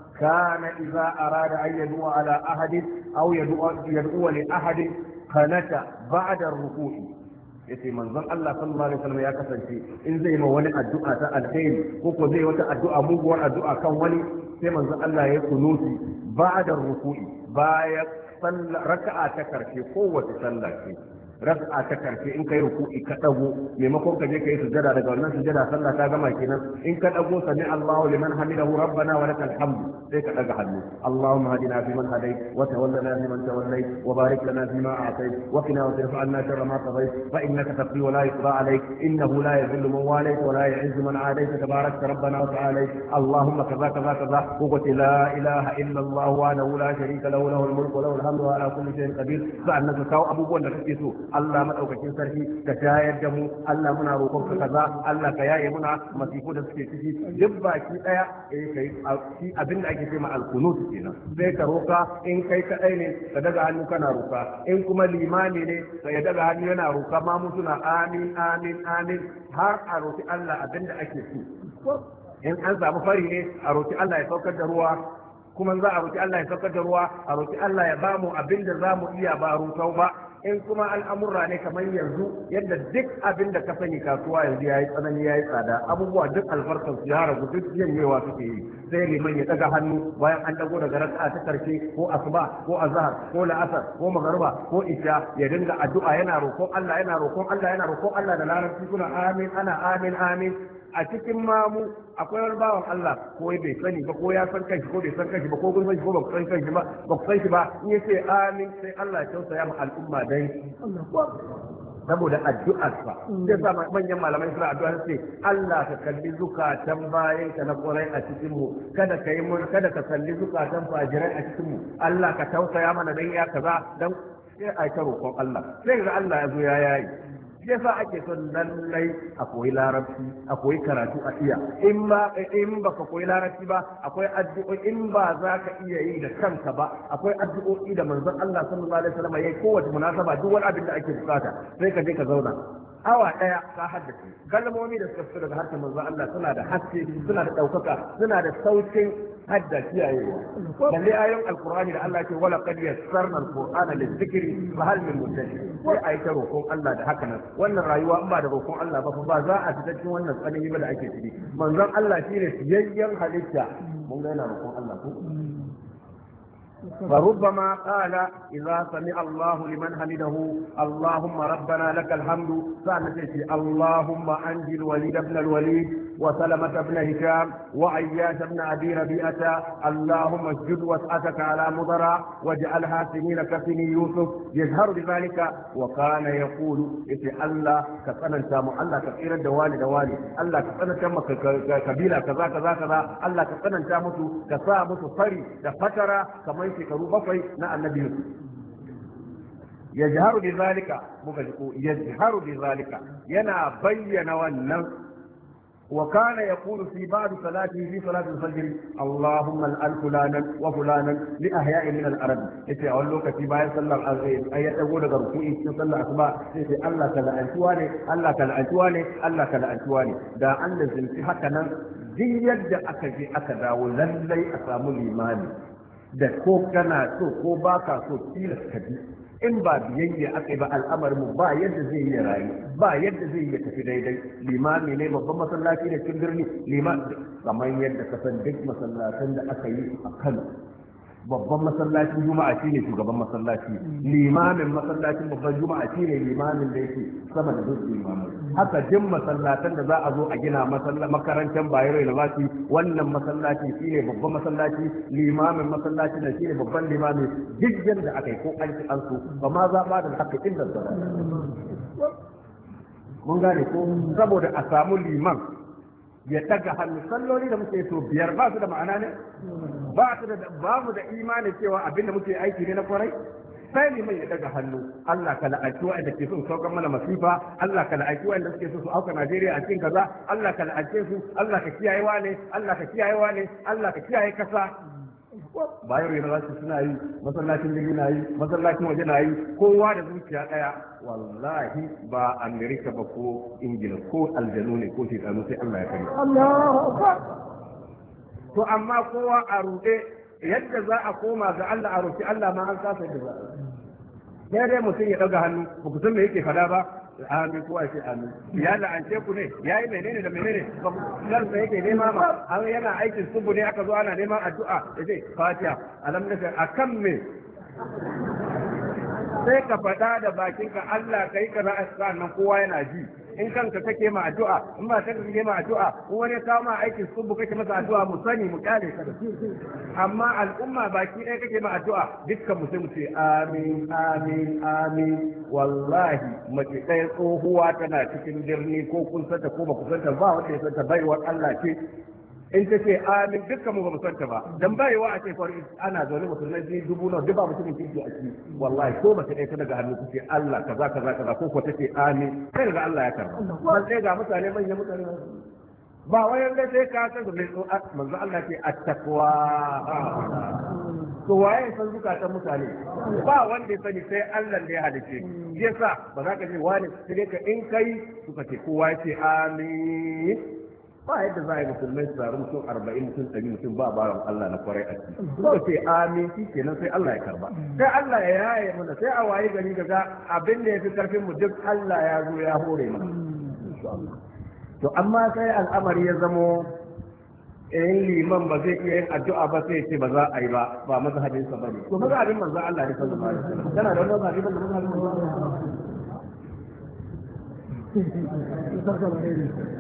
كان إذا أراد أن يدعو على أحد أو يدعو, يدعو لأحد قنت بعد الركوع yace manzon Allah sallallahu alaihi wasallam ya kasance in zai ma wani addu'a ta alkhairi ko ko zai wata addu'a muguwar addu'a kan wani sai manzon Allah ya kunuti ba'da ruku'i baya sallah raka'a ta karshe kowace sallah ce raka'a ta karshe in kai ruku'i ka dago maimakon ka je kai sujada daga wannan sujada sallah ta gama kenan in ka dago sami Allahu liman hamidahu rabbana wa lakal hamd sai ka daga hannu Allahumma hadina fi man hadayt wa tawallana fi man tawallayt wa barik lana fi ma a'tayt wa qina wasrif 'anna sharra ma qadayt fa innaka taqdi wa la yuqda 'alayk innahu la yadhillu man walayt wa la yu'izzu man 'adayt tabarakta rabbana wa ta'ala Allahumma kaza kaza kaza wa la ilaha illa Allah wa la sharika lahu lahu al-mulku wa lahu al-hamdu wa ala kulli shay'in qadir sa'annaka kawo abubuwan da kake so Allah madaukakin sarki ka shayar da mu Allah muna roƙon ka kaza Allah ka yaye muna masifu da suke ciki duk baki daya eh kai shi abinda ake cewa al-qunut kenan sai ka roka in kai kadai ne ka daga hannu kana roka in kuma limami ne sai ya daga hannu yana roka ma mu suna amin amin amin har a roki Allah abinda ake so in an samu fari ne a roki Allah ya saukar da ruwa kuma za a roki Allah ya saukar da ruwa a roki Allah ya bamu abinda zamu iya ba rukau ba in kuma al'amurra ne kamar yanzu yadda duk abin da ka sani kasuwa yanzu ya yi tsanani ya yi tsada abubuwa duk albarkar su ya ragu duk yanyewa suke yi sai liman ya daga hannu bayan an dago daga raka'a ta karshe ko asuba ko azhar ko la'asar ko magharba ko isha ya dinga addu'a yana roƙon Allah yana roƙon Allah yana roƙon Allah da larabci kuna amin ana amin amin a cikin mamu akwai wani bawan Allah ko bai sani ba ko ya san kanshi ko bai san kanshi ba ko kun san shi ko ba ku san kanshi ba ba ku san shi ba in yace amin sai Allah ya tausaya ma al'umma dai saboda addu'ar sa sai sa manyan malamai suna addu'a sai Allah ka kalli zukatan bayan ka na kurai a cikin mu kada ka yi mun kada ka kalli zukatan fajirai a cikin mu Allah ka tausaya mana dan ya kaza dan sai ai ta roƙon Allah sai ga Allah ya zo ya yayi sai sa ake son lallai a koyi larabci a koyi karatu a iya in ba in baka koyi larabci ba akwai addu'o'i in ba za ka iya yi da kanka ba akwai addu'o'i da manzon Allah sallallahu alaihi wasallam yayi kowace munasaba duk wani abin da ake bukata sai ka je ka zauna awa daya ka haddace kalmomi da suka fito daga harshen manzon Allah suna da haske suna da daukaka suna da sautin hadda kiyayewa balle ayoyin alqur'ani da Allah ke wala qad yassarna alqur'ana lizikri fa hal min muddakir sai ayi ta roƙon Allah da haka nan wannan rayuwa in ba da roƙon Allah ba ba za a fita cikin wannan tsanani ba da ake ciki manzon Allah shine siyayyen halitta mun ga yana roƙon Allah ko فربما قال إذا سمع الله لمن حمده اللهم ربنا لك الحمد فنسيتي اللهم أنجي الوليد بن الوليد وسلمة بن هشام وعياش بن أبي ربيعة اللهم اسجد واسعتك على مضرع واجعلها سنين كسن يوسف يجهر بذلك وكان يقول إتي الله كسنا تام الله كثيرا دوالي دوالي الله كسنا تام كبيلة كذا كذا كذا الله كسنا تامت كسامت فري دفترة كما shekaru bakwai na annabi Yusuf yajharu bi zalika muka ji ko yajharu bi zalika yana bayyana wannan wa kana yaqulu fi ba'd salati fi salati al-fajr Allahumma al fulanan wa fulanan li ahya'i min al-arab yace a wannan lokaci bayan sallar azhar ay ya dago daga ruku'i cikin sallar asuba sai sai Allah ta la'antuwa ne Allah ta la'antuwa ne Allah ta la'antuwa ne da Allah zinci haka nan duk yadda aka je aka dawo lallai a samu limani da ko kana so ko ba ka so tilas ka bi in ba biyayya aka yi ba al'amarin mu ba yadda zai yi rayu ba yadda zai yi tafi daidai limami ne babban masallaci ne cikin birni limami kamar yadda ka san duk masallatan da aka yi a Kano babban masallacin juma'a shine shugaban masallaci limamin masallacin babban juma'a shine limamin da yake sama da duk limamin haka duk masallatan da za a zo a gina makarantar Bayero University wannan masallaci shine babban masallaci limamin masallacin da shine babban limami duk yadda aka yi ko an ci an so ba ma za ba da haka inda da mun gane ko saboda a samu liman ya daga hannu salloli da muke so biyar ba su da ma'ana ne ba su da babu da imani cewa abin da muke aiki ne na kwarai sai ne mai ya daga hannu Allah ka la'aci wa'anda ke so su saukar mana masifa Allah ka la'aci wa'anda suke so su auka Najeriya a cikin kaza Allah ka la'ace su Allah ka kiyaye wa ne Allah ka kiyaye wa ne Allah ka kiyaye kasa bayan university suna yi masallacin gari na yi masallacin waje na yi kowa da zuciya daya wallahi ba Amerika ba ko Ingila ko aljanu ne ko shekaru sai Allah ya kare Allahu akbar to amma kowa a ruɗe yadda za a koma ga Allah a roki Allah ma an kasa yadda za a sai dai mutum ya ɗaga hannu ba ku san me yake fada ba amin kowa ce amin ya la'ance ku ne ya yi menene da menene ba ku san sa yake nema ma an yana aikin subu ne aka zo ana neman addu'a ya ce fatiha alam nasar akan me sai ka faɗa da bakinka Allah kai ka ra'a nan kowa yana ji in kanka kake ma addu'a in ba kanka kake ma addu'a in wani ya kawo ma aikin subu kake masa addu'a mu sani mu kare ka da amma al'umma baki ɗaya kake ma addu'a dukkan mu sai mu ce amin amin amin wallahi mace ɗaya tsohuwa tana cikin birni ko kun santa ko ba ku santa ba wanda ya santa baiwar Allah ce in ta ce amin dukkan mu ba mu santa ba dan baiwa a ce kwari ana zaune musulmai ji dubu nawa duk ba mutumin kirki a ciki wallahi ko ba ta ɗaya ta daga hannu ta ce Allah kaza kaza kaza ko ko ta ce amin sai ga Allah ya karba ban sai ga mutane manyan mutane ba wayan da sai ka san mai so manzo Allah ce at-taqwa to waye san zukatan mutane ba wanda ya sani sai Allah da ya halice yasa ba za ka ce wani sai ka in kai suka ce kowa ya ce amin ba yadda za a yi musulmai su taru mutum arba'in mutum ɗari mutum ba bawan Allah na kwarai a ciki ko ce amin shi kenan sai Allah ya karba sai Allah ya yaye mana sai a waye gari daga abin da ya fi karfin mu duk Allah ya zo ya hore mana to amma sai al'amari ya zamo in liman ba zai iya yin addu'a ba sai ce ba za a yi ba ba mazhabin sa bane to mazhabin manzo Allah ne sallallahu alaihi wasallam kana da wani mazhabin da mazhabin manzo Allah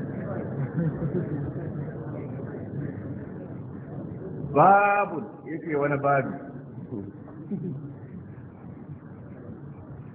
babu yake wani babu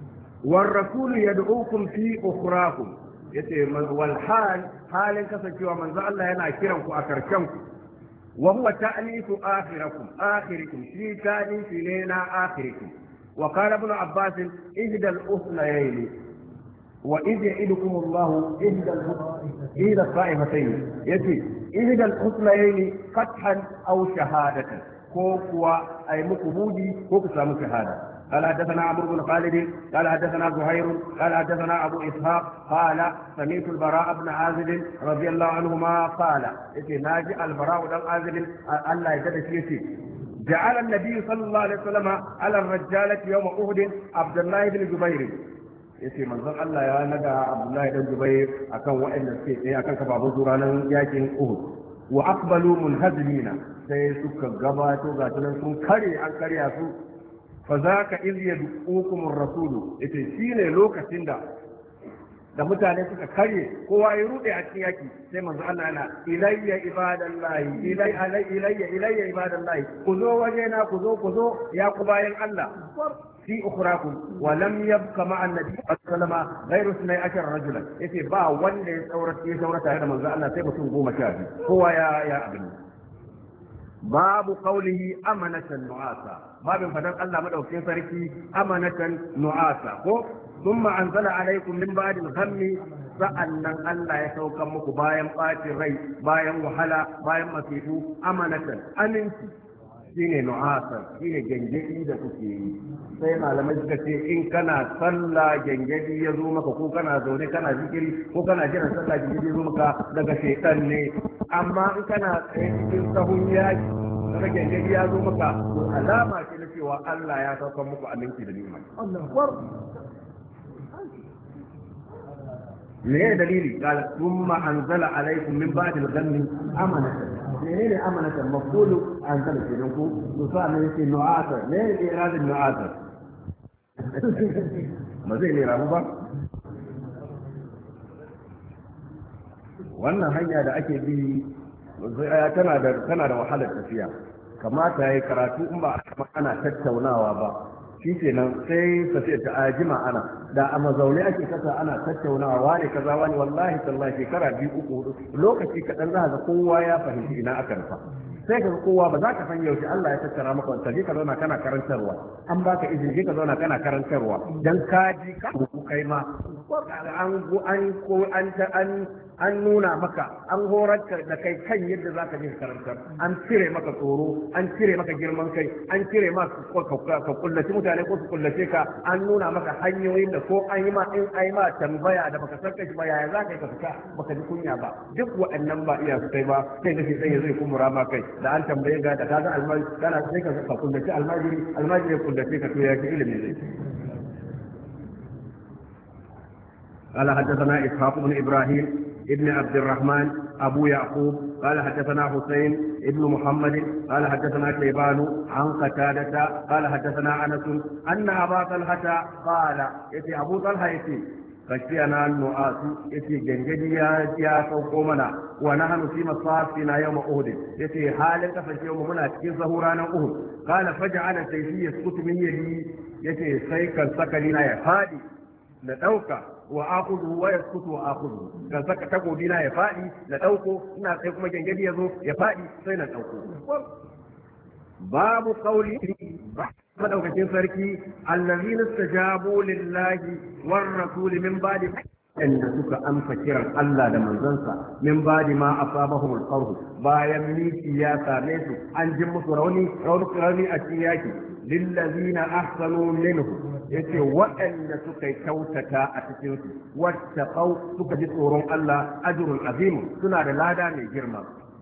والرسول يدعوكم في أخراكم yace wal hal halin kasancewa manzo Allah yana kiran ku a karshen ku wa huwa ta'nisu akhirakum akhirikum shi ta'nisu ne na akhirikum wa qala ibn abbas ihda al usnayayn wa idh ya'idukum Allah ihda al ihda al-qa'imatayn yace ihda al usnayayn fathan aw shahadatan ko kuwa ay muku budi ko ku samu shahada. قال حدثنا عمرو بن خالد قال حدثنا زهير قال حدثنا ابو اسحاق قال سمعت البراء بن عازب رضي الله عنهما قال اتي ناجي البراء بن عازب الله يجد شيء جعل النبي صلى الله عليه وسلم على الرجالة يوم أحد عبد الله بن جبير yace manzon Allah ya naga Abdullahi dan Jubair akan wa'anda suke tsaye akan kafafen ranar yakin Uhud wa aqbalu munhazimina sai suka gabato ga tunan sun kare an karya su فذاك إذ يدعوكم الرسول ita shine lokacin da da mutane suka karye kowa ya rude a cikin yaki sai manzo Allah yana ilayya ibadallahi ilayya ilayya ilayya ibadallahi ku zo waje na ku zo ku zo ya ku bayan Allah fi ukhrakum wa lam yabqa ma'a an-nabi sallallahu alaihi wasallam ghayru ashara rajulan yace ba wanda ya tsaurata ya tsaurata da manzo Allah sai mutum goma sha biyu kowa ya ya abin babu qawlihi amanatan nu'asa babin fadan Allah madaukakin sarki amanatan nu'asa ko thumma anzala alaykum min ba'di al-ghammi sa'annan Allah ya saukan muku bayan bacin rai bayan wahala bayan masifu amanatan aminci shine nu'asa shine gangadi da kuke yi sai malamai suka ce in kana sallah gangadi ya zo maka ko kana zaune kana zikiri ko kana jiran sallah gangadi ya zo maka daga shaytan ne amma in kana tsaye cikin sahun yaki daga gangadi ya zo maka to alama ce na cewa Allah ya sauka muku aminci da ni'ima Allahu akbar me dalili qala thumma anzala alaykum min ba'di al-ghammi amanatan menene amanatan maqulu anzala kenan ku to sa ne yake nu'asa ne iradin nu'asa ma zai ne rabu ba wannan hanya da ake bi tana da tana da wahalar tafiya kamata yayi karatu in ba ana tattaunawa ba shi kenan sai tafiya ta ajima ana da a mazaune ake kasa ana tattaunawa wani kaza wani wallahi tallahi shekara biyu uku hudu lokaci kaɗan za ga kowa ya fahimci ina aka nufa sai ka kowa ba za ka san yaushe Allah ya tattara maka wanta ka zauna kana karantarwa an baka izini ka zauna kana karantarwa dan ka ji ka kai ma an an ko an an an nuna maka an horar da kai kan yadda za ka je karantar an cire maka tsoro an cire maka girman kai an cire maka ka kullace mutane ko su kullace ka an nuna maka hanyoyin da ko an yi ma in ai ma tambaya da baka san kai ba yaya za ka yi ka fita baka ji kunya ba duk waɗannan ba iya su kai ba sai da sai ya zai kumura ma kai da an tambaye ga da kaga almajiri kana sai ka kullace almajiri almajiri ya kullace ka to ya ji ilimi zai قال حدثنا إسحاق بن إبراهيم ابن عبد الرحمن أبو يعقوب قال حدثنا حسين ابن محمد قال حدثنا شيبان عن قتادة قال حدثنا أنس أن أبا طلحة قال يتي أبو طلحة يتي خشينا النعاس يتي جنجدي يا سوقومنا ونحن في مصافنا يوم أهد يتي حالك فشي يوم منا تكين ظهورانا أهد قال فجعل سيفي يسقط من يدي يتي سيكا سكننا يفادي لتوكا واخذه ويسكت واخذه kan saka takobi na ya fadi na dauko ina sai kuma gangadi yazo ya fadi sai na dauko babu qawli madaukakin sarki allazina istajabu lillahi war rasul min ba'di inda suka amsa kiran Allah da manzansa min ba'di ma asabahum al-qawm bayan miki ya same su an ji musu rauni rauni a cikin yaki lillazina ahsanu minhu yace waɗanda suka kyautata a cikin su wattaqau suka ji tsoron Allah ajrun azim suna da lada mai girma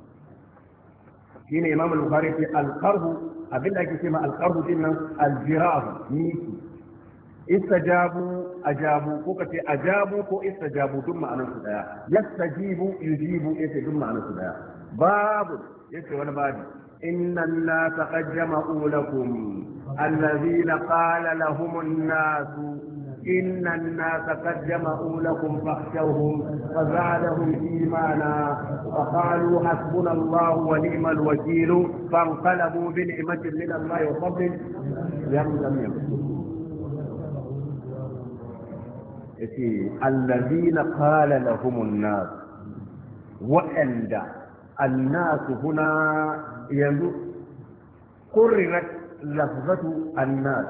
shine Imam al-Bukhari ce al-qarhu abinda ake cewa al-qarhu dinnan al-jirah miki istajabu ajabu ko kace ajabu ko istajabu duk ma'anar su daya yastajibu yujibu yace duk ma'anar su daya babu yace wani babu إن الناس قد جمعوا لكم الذين قال لهم الناس إن الناس قد جمعوا لكم فاخشوهم فزادهم إيمانا وقالوا حسبنا الله ونعم الوكيل فانقلبوا بنعمة من الله وفضل لم لم يكن yace allazina qala lahumun nas wa'anda الناس هنا ينظر قررت لفظة الناس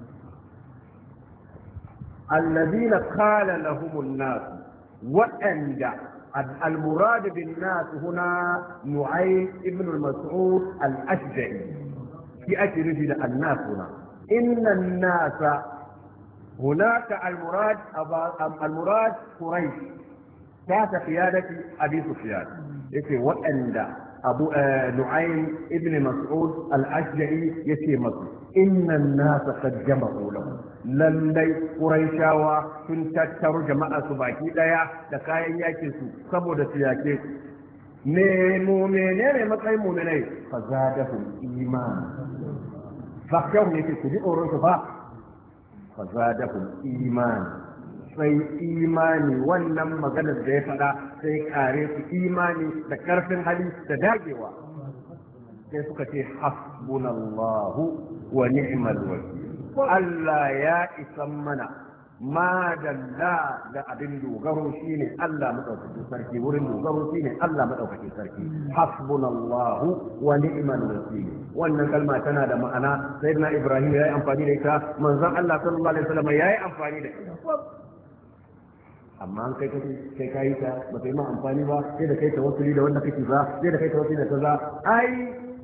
الذين قال لهم الناس وأندى المراد بالناس هنا نعيم ابن المسعود الأشجعي في أجرد الناس هنا إن الناس هناك المراد المراد قريش تحت قيادة أبي سفيان يكي وأندى أبو آه نعيم ابن مسعود الأشجعي يكي مصر إن الناس قد جمعوا له lallai Qurayshawa sun tattaro jama'a su baki daya da kayan yakin su saboda su yake ne mu menene matsayin mu'minai fa zadahum iman fa kyau ne ke ji tsoron su ba fa zadahum iman sai imani wannan maganar da ya faɗa sai kare su imani da karfin hali da dagewa sai suka ce hasbunallahu wa ni'mal wakil Allah ya isan mana ma dalla da abin dogaro shine Allah madaukakin sarki wurin dogaro shine Allah madaukakin sarki hasbunallahu wa ni'mal wakil wannan kalma tana da ma'ana sayyidina Ibrahim yayi amfani da ita manzon Allah sallallahu alaihi wasallam yayi amfani da ita amma an kai kai kai kai ta ba kai ma amfani ba sai da kai tawassuli da wanda kake za sai da kai tawassuli da kaza ai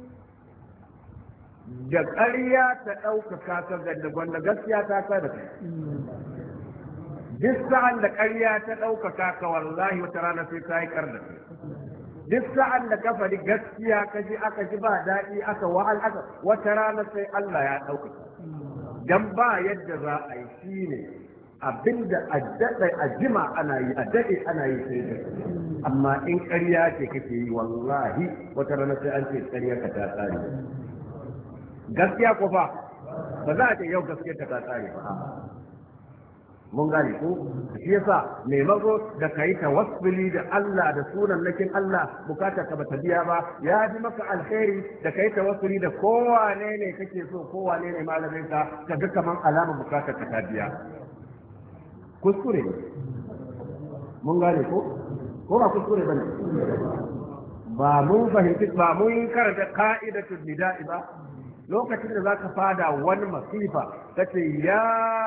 da ƙarya ta ɗaukaka ka da gwanda gaskiya ta ka da kai duk sa'an da ƙarya ta ɗaukaka ka wallahi wata rana sai ta yi kar da kai duk sa'an da ka faɗi gaskiya ka ji aka ji ba daɗi aka wahal aka wata rana sai Allah ya ɗaukaka dan ba yadda za a yi shine abinda a daɗe a jima ana yi a daɗe ana yi sai da amma in ƙarya ce kake yi wallahi wata rana sai an ce ƙarya ka ta tsare gaskiya ko fa ba za a ce yau gaskiya ta ta tsare ba mun gane ko shi yasa mai mazo da kai tawassuli da Allah da sunan nakin Allah bukata ka bata biya ba ya ji maka alheri da kai tawassuli da kowane ne kake so kowane ne malamin ka kaga kaman alama bukata ka ta biya kuskure mun gane ko ko ba kuskure bane ba mun fahimci ba mun karanta ka'idatul nida'i ba lokacin da zaka fada wani masifa kace ya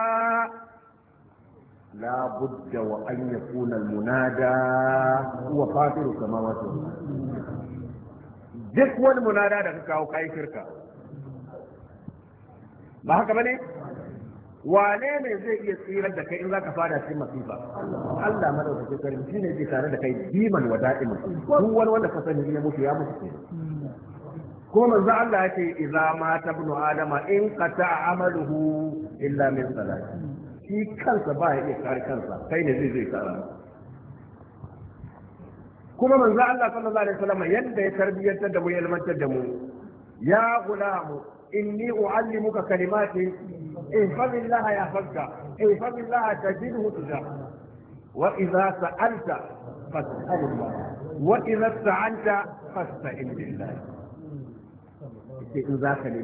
la budda wa an yakuna al munada huwa fatiru samawati duk wani munada da ka kawo kai shirka ba haka bane wane ne zai iya tsirar da kai in zaka fada cikin masifa Allah madaukakin sarki shine zai tare da kai diman wa da'iman duk wani wanda ka sani ya mutu ya mutu kenan kuma manzo Allah yake idza mata ibnu adama in qata amaluhu illa min salati shi kansa ba ya iya kare kansa kai ne zai zai kara kuma manzo Allah sallallahu alaihi wasallam yadda ya tarbiyyantar da mu ya ilmantar da mu ya gulamu inni uallimuka kalimatin ihfazillaha yahfazka ihfazillaha tajidhu tujahaka wa idza sa'alta fas'alillah wa idza ista'anta fasta'in billah sai in za ka nemi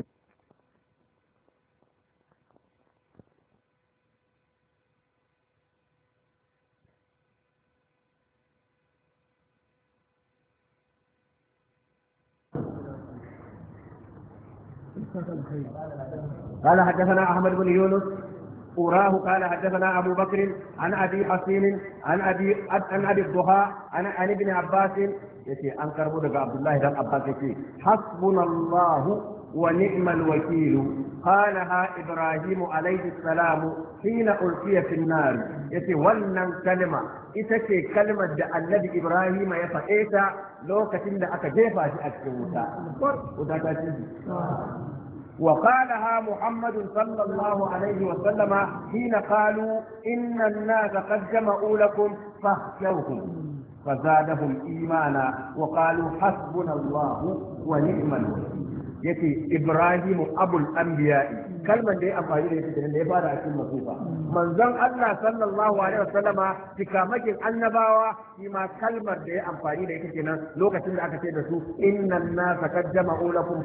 قال حدثنا احمد بن يونس أراه قال حدثنا أبو بكر عن أبي حسين عن أبي عن أبي الضحى عن عن ابن عباس يتي أنكر بدك عبد الله بن عباس يتي حسبنا الله ونعم الوكيل قالها إبراهيم عليه السلام حين ألقي في النار يتي ولن كلمة إتكي كلمة دا النبي إبراهيم يفعيتا لو كتن دا أكجيفا في أكتوتا ودا وقالها محمد صلى الله عليه وسلم حين قالوا إن الناس قد جمعوا لكم فاخشوهم فزادهم إيمانا وقالوا حسبنا الله ونعم الوكيل يتي إبراهيم أبو الأنبياء كلمة دي أفعالي دي تتنين دي بارا أكل مصيفة من ذن الله صلى الله عليه وسلم تكامك النباوة فيما كلمة دي أفعالي دي تتنين لو كتن أكتن إن الناس قد جمعوا لكم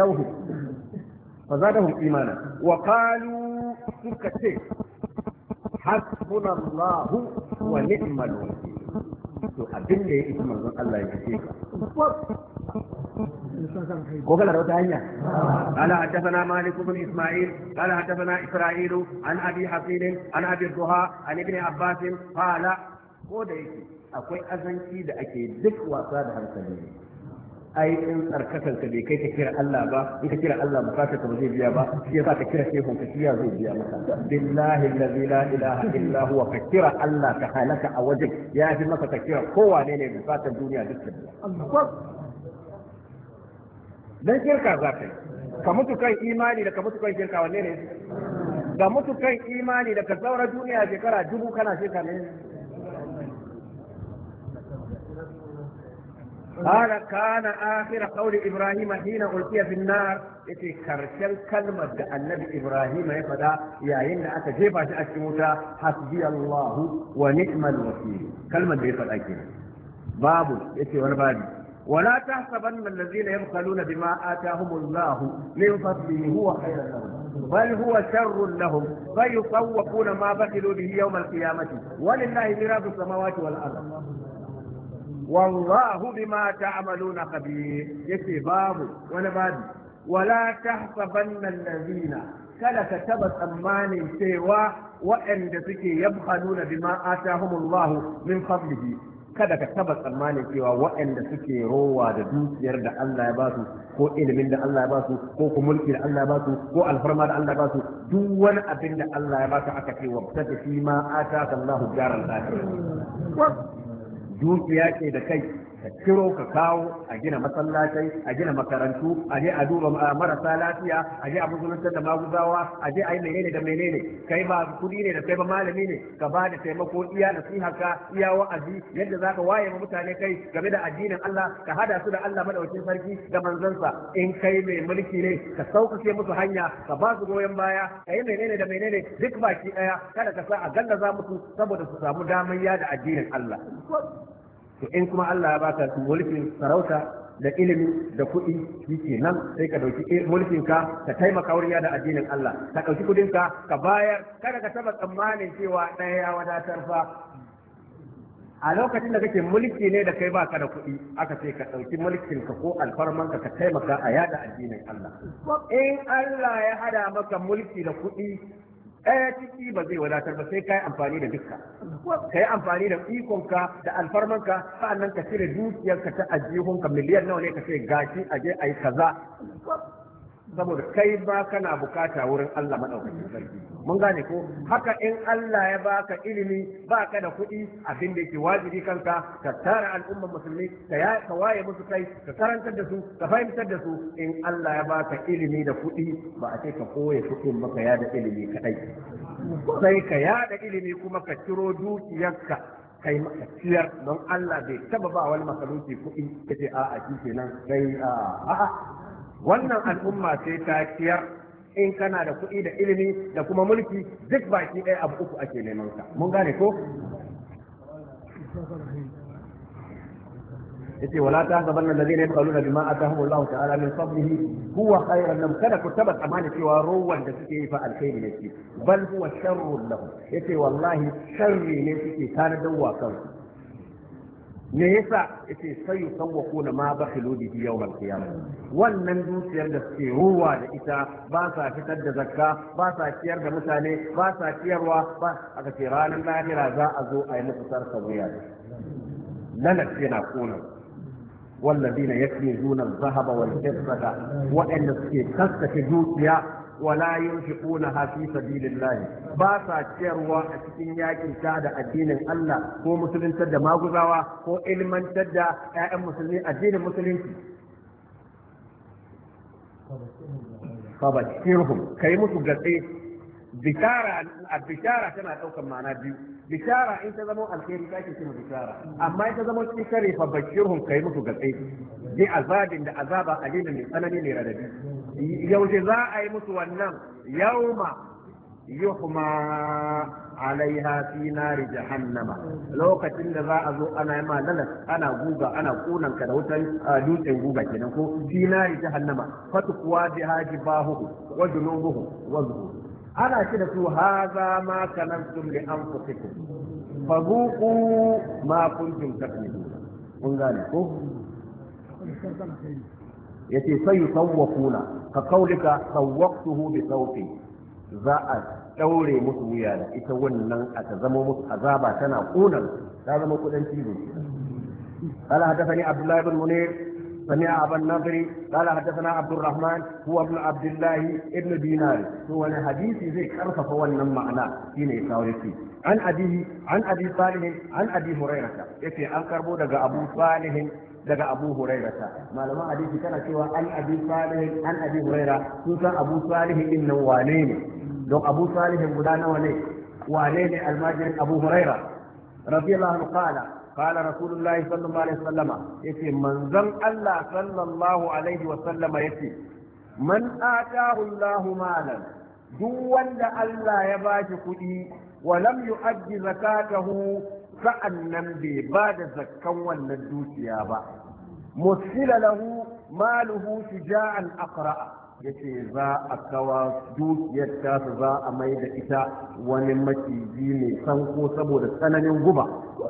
فاخشوهم فزادهم إيمانا وقالوا سكتين hasbunallahu wa ni'mal wakeel to abin da ya isi manzon Allah ya ce ka ko kana da wata hanya قال حدثنا مالك بن اسماعيل قال حدثنا اسرائيل عن ابي حصين عن ابي الضحى عن ابن عباس قال ko da yake akwai azanci da ake duk wasa da hankali ai in tsarkakan ka bai kai ka kira Allah ba in ka kira Allah bukatar ka ba zai biya ba shi yasa ka kira shehun ka shi ya zai biya maka billahi allazi la ilaha illa huwa ka kira Allah ka halaka a wajen ya fi maka ka kira kowane ne bukatar duniya dukkan dan shirka za ka yi ka mutu kan imani da ka mutu kan shirka wanne ne ka mutu kan imani da ka saura duniya shekara dubu kana shirka ne قال كان آخر قول إبراهيم حين ألقي في النار يتي كرشل كلمة النبي إبراهيم يفدا يا إن أتجيب أشموتا حسبي الله ونعم الوكيل كلمة يفدا كده باب يتي ونبادي ولا تحسبن الذين يبخلون بما آتاهم الله من فضله هو خير لهم بل هو شر لهم فيطوقون ما بخلوا به يوم القيامة ولله ميراث السماوات والأرض والله بما تعملون خبير يتي باب ونباد ولا تحسبن الذين كلا كتبت أمان سوى وأن تكي يبخلون بما آتاهم الله من فضله kada ka taba tsammanin cewa waɗanda suke rowa da dukiyar da Allah ya ba su ko ilimin da Allah ya ba su ko ko mulki da Allah ya ba su ko alfarma da Allah ya ba su duk wani abin da Allah ya ba su aka ce wa ta fi ma ataka Allahu jaral akhirah dukiya ce da kai ka ciro ka kawo a gina masallatai a gina makarantu a je a duba marasa lafiya a je a musulunta da maguzawa a je a yi menene da menene kai ba kudi ne da kai ba malami ne ka ba da taimako iya nasiha ka iya wa'azi yadda za ka waye mutane kai game da addinin Allah ka hada su da Allah madaukakin sarki da manzansa in kai mai mulki ne ka sauƙaƙe musu hanya ka ba su goyon baya ka yi menene da menene duk baki daya kada ka sa a gallaza musu saboda su samu damar yada addinin Allah to in kuma Allah ya baka mulkin sarauta da ilimi da kuɗi shi nan sai ka dauki mulkin ka ka taimaka wurin yada addinin Allah ka dauki kudin ka ka bayar kada ka taba tsammanin cewa ɗaya ya wadatar fa a lokacin da kake mulki ne da kai baka da kuɗi aka ce ka dauki mulkin ka ko alfarman ka ka taimaka a yada addinin Allah in Allah ya hada maka mulki da kuɗi ɗaya ciki ba zai wadatar ba sai ka yi amfani da dukka ka yi amfani da ikonka da alfarmanka sa'annan ka cire dukiyarka ta ajihunka miliyan nawa ne ka ce gashi a je a yi kaza saboda kai ba kana bukata wurin Allah madaukakin sarki mun gane ko haka in Allah ya baka ilimi baka da kuɗi abin da yake wajibi kanka ka tara al'ummar musulmi ka ya ka waye musu kai ka karantar da su ka fahimtar da su in Allah ya baka ilimi da kuɗi ba a ce ka koye kuɗin maka ya da ilimi kadai sai ka yada ilimi kuma ka ciro dukiyarka kai maka ciyar don Allah bai taba ba wani masaluki kuɗi kace a'a shi kenan sai a'a wannan al'umma sai ta ciyar in kana da kuɗi da ilimi da kuma mulki duk baki ɗaya abu uku ake neman ka mun gane ko yace wala tahsabanna alladhina yaquluna bima atahum Allah ta'ala min fadlihi huwa khayran lahum kada ku taba tsamani cewa rowan da suke yi fa alkhairi ne shi bal huwa sharrun lahum yace wallahi sharri ne suke tanadar wa kansu me yasa yace sai yusawwaquna ma bakhilu bihi yawm al-qiyamah wannan dukiyar da suke ruwa da ita ba sa fitar da zakka ba sa ciyar da mutane ba sa ciyarwa ba aka ce ranar lahira za a zo a yi musu sarka wuya lalat yana kuna والذين يكنزون الذهب والفضة وأن سكي دوكيا ولا ينفقونها في سبيل الله باسا تشيروا cikin yakin ta da addinin Allah ko musulunta da maguzawa ko ilmantar da ƴaƴan musulmi addinin musulunci fabashirhum kai musu gatse bishara bishara tana daukan ma'ana biyu bishara in ta zama alkhairi kake cewa bishara amma in ta zama cikin kare fabashirhum kai musu gatse bi azabin da azaba alilin mai tsanani ne radadi yaushe za a yi musu wannan yauma yuhma alaiha fi nari jahannama lokacin da za a zo ana yi malalas ana guga ana kunan ka da wutan dutsen guga kenan ko fi nari jahannama fatu kuwa biha jibahu wa junubuhu wa zuhur ana ce da su haza ma kanantum li anfusikum fadhuqu ma kuntum taknizun kun gane ko yace sai yusawwaquna ka kaulika sawwaqtuhu bi sawti za a daure musu wuya da ita wannan aka zama musu azaba tana kunan ta zama kudin cizo قال حدثني عبد الله بن منير سمع ابا النضر قال حدثنا عبد الرحمن هو ابن عبد الله ابن دينار هو حديث زي كرف فوانا معنى شيء كاوريتي عن ابي عن ابي صالح عن ابي هريره يفي ان كربو daga ابو صالح daga abu hurairata malaman hadisi kana cewa an abi salih an abi huraira sun san abu salih din nan wane ne don abu salih guda nawa ne wane ne almajirin abu huraira radiyallahu anhu qala qala rasulullahi sallallahu alaihi wasallam yace manzon Allah sallallahu alaihi wasallam yace man ataahu Allah malan duk wanda Allah ya bashi kudi wa lam yu'addi zakatahu sa'annan bai ba da zakkan wannan dukiya ba musila lahu maluhu shija'an aqra'a yace za a kawa dukiyar ta za a mai da ita wani maciji ne sanko saboda tsananin guba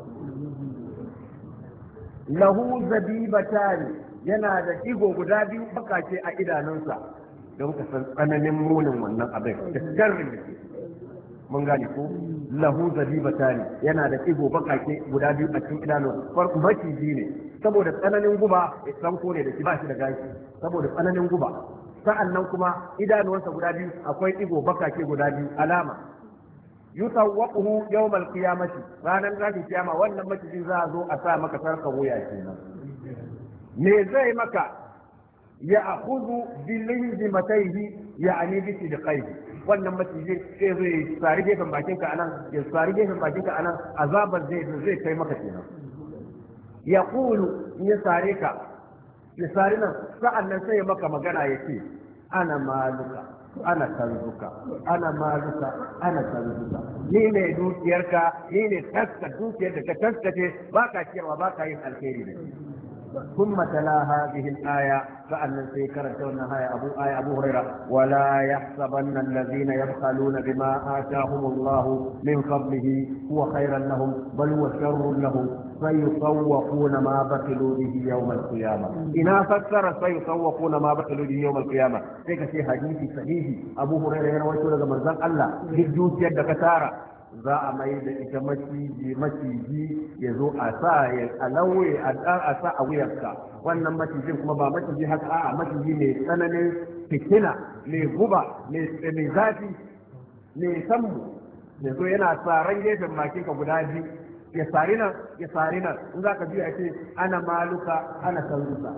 lahu zabibatan yana da igo guda biyu bakace a idanunsa don ka san tsananin munin wannan abin da sharrin da ke mun gane ko lahu zabibatani yana da igo bakake guda biyu a cikin idanu farko maciji ne saboda tsananin guba ya sanko ne da shi ba shi da gashi saboda tsananin guba sa'annan kuma idanuwansa guda biyu akwai igo bakake guda biyu alama yusawwaquhu yawmal qiyamati ranar tashin kiyama wannan maciji za a zo a sa maka sarkar wuya kenan me zai maka ya akhudhu bilinzi mataihi ya'ani bi sidqaihi wannan maciji sai zai tsari gefen bakinka anan ya tsari gefen bakinka anan azabar zai zai kai maka kenan ya kulu in ya tsare ka ya tsari nan sa'an nan sai ya maka magana ya ce ana maluka ana kanzuka ana maluka ana kanzuka ni ne dukiyarka ni ne taska dukiyar da ka taskace ba ka ciyarwa ba ka yin alheri da ثم تلا هذه الآية فأن سيكرت النهاية أبو آية أبو هريرة ولا يحسبن الذين يبخلون بما آتاهم الله من فضله هو خيرا لهم بل هو شر لهم سيطوقون ما بخلوا به يوم القيامة إن فسر سيطوقون ما بخلوا به يوم القيامة هيك في حديث صحيح أبو هريرة يروي لك من الله هجوت يدك كثارة za a mai da ita maciji maciji ya zo a sa ya alawe a sa a wuyarka wannan macijin kuma ba maciji haka a maciji mai tsananin fitina mai guba mai zafi mai sambu ya zo yana tsaron gefen bakinka guda biyu ya sari nan ya sari nan in za ka biya ya ce ana maluka ana sanzuka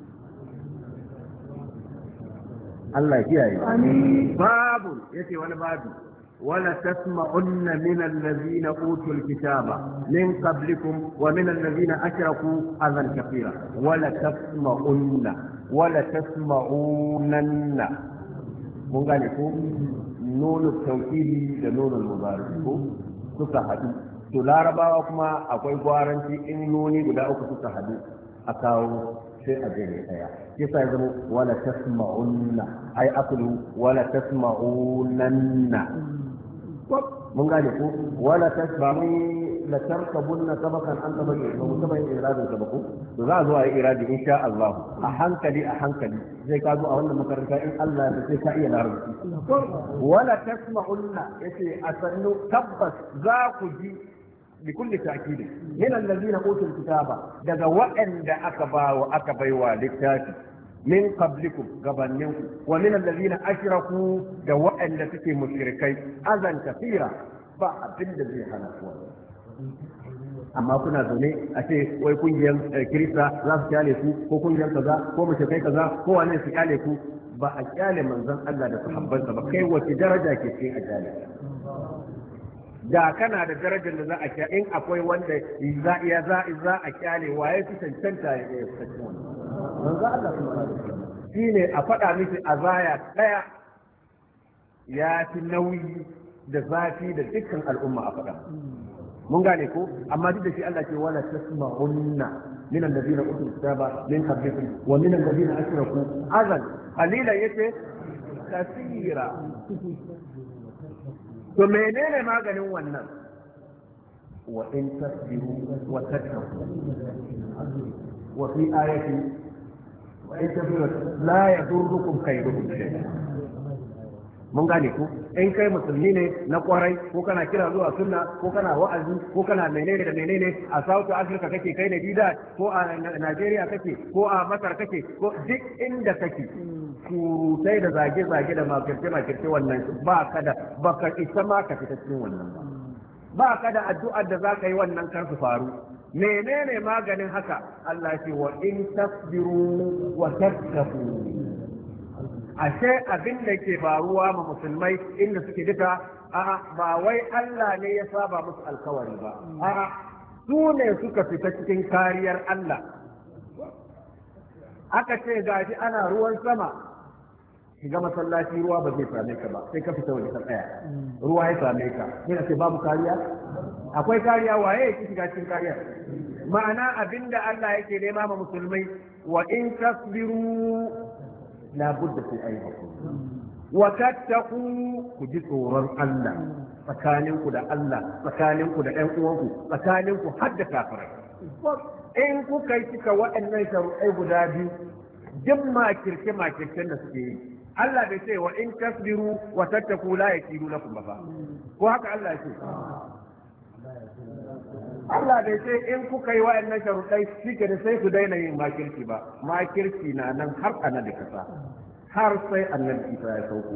Allah ya kiyaye babu yace wani babu ولا تسمعن من الذين أوتوا الكتاب من قبلكم ومن الذين أشركوا أذى كثيرا ولا تسمعن ولا تسمعونن mun gane ko nunu tauhidi da nunu mubarak ko suka hadu to larabawa kuma akwai gwaranci in nuni guda uku suka hadu a kawo sai a jere daya yasa ya zama wala tasma'unna ai akulu wala tasma'unanna mun gane ko wala tasma'u la tarkabunna sabakan an tabayi ba mu tabayin iradin sabaku to za a zo a yi iradi insha Allah a hankali a hankali zai ka zo a wannan makaranta in Allah ya sai ka iya larabci wala tasma'unna yace asannu tabbas za ku ji بكل تأكيد من الذين أوتوا الكتاب دغ وأن أكبا وأكبي والكتاب من قبلكم قبلنكم ومن الذين أشركوا دغ وأن تكي مشركين أذى كثيرا فأبن الذي حنفوا amma kuna zaune a ce wai kungiyar kirista za su kyale ku ko kungiyar kaza ko mushrikai kaza ko wani su kyale ku ba a kyale manzon Allah da sahabbansa ba kai wace daraja ke cikin a kyale da kana da darajar da za a kyale in akwai wanda za iya za za a kyale waye su cancanta ya yi sakin wannan manzo Allah subhanahu wa ta'ala shine a faɗa miki azaya daya ya fi nauyi da zafi da dukkan al'umma a faɗa mun gane ko amma duk da shi Allah ce wala tasma'unna min alladhina utul kitaba min qablikum wa min alladhina ashraku azan qalilan yace kasira to menene maganin wannan wa in tasbiru wa tattaqu wa fi ayati wa in tasbiru la yadurrukum kayduhum shay'an. mun gane ku in kai musulmi ne na kwarai ko kana kira zuwa sunna ko kana wa'azi ko kana menene da menene a South Africa kake kai na bida ko a Nigeria kake ko a Masar kake ko duk inda kake surutai da zage-zage da makirce-makirce wannan ba ka da baka isa ma ka fita cikin wannan ba ba ka da addu'ar da za ka yi wannan kar su faru. menene maganin haka Allah ce wa in tasbiru wa tattaqu. ashe abin da ke faruwa ma musulmai inda suke duka a'a ba wai Allah ne ya saba musu alkawari ba a'a su ne suka fita cikin kariyar Allah. aka ce gashi ana ruwan sama shiga masallaci ruwa ba zai same ka ba sai ka fita waje ka tsaya ruwa ya same ka sai ka ce babu kariya. akwai kariya waye yake shiga cikin kariya ma'ana abinda Allah yake nema ma musulmai wa in tasbiru la budda sai ayi hakuri wa tattaqu ku ji tsoron Allah tsakaninku da Allah tsakaninku da ƴan uwanku tsakaninku har da kafirai. in kuka yi cika waɗannan sharuɗai guda biyu duk makirce makircen da suke yi Allah bai ce wa in tasbiru wa tattaqu la yakidu lakum ba ko haka Allah ya ce Allah bai ce in kuka yi wa'annan sharuɗai shike da sai ku daina yin makirci ba makirci na nan har ana da kasa har sai annabi Isa ya sauko.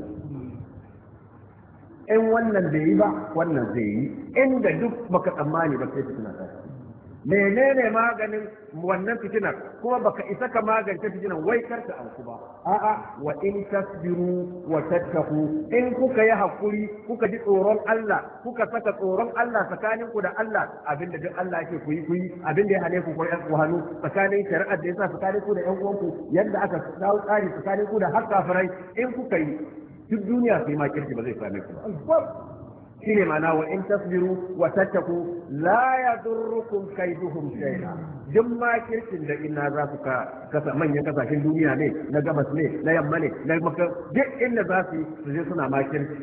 in wannan bai yi ba wannan zai yi inda duk baka tsammani ba sai fitina ta. menene maganin wannan fitinar kuma baka isa ka magance fitinar wai karta an ba a'a wa in tasbiru wa tattaqu in kuka yi hakuri kuka ji tsoron Allah kuka saka tsoron Allah tsakanin ku da Allah abinda duk Allah yake ku yi ku yi abinda ya hane ku ko ku hannu tsakanin shari'ar da yasa tsakanin ku da ƴan uwanku yadda aka dawo tsari tsakanin ku da har kafirai in kuka yi duk duniya sai ma kirki ba zai same ku ba. shine ma'ana wa in tasbiru wa tattaku la yadurrukum kaiduhum shay'a. duk ma kirkin da ina za su ka kasa manyan kasashen duniya ne na gabas ne na yamma ne na maka duk inda za su su je suna ma kirki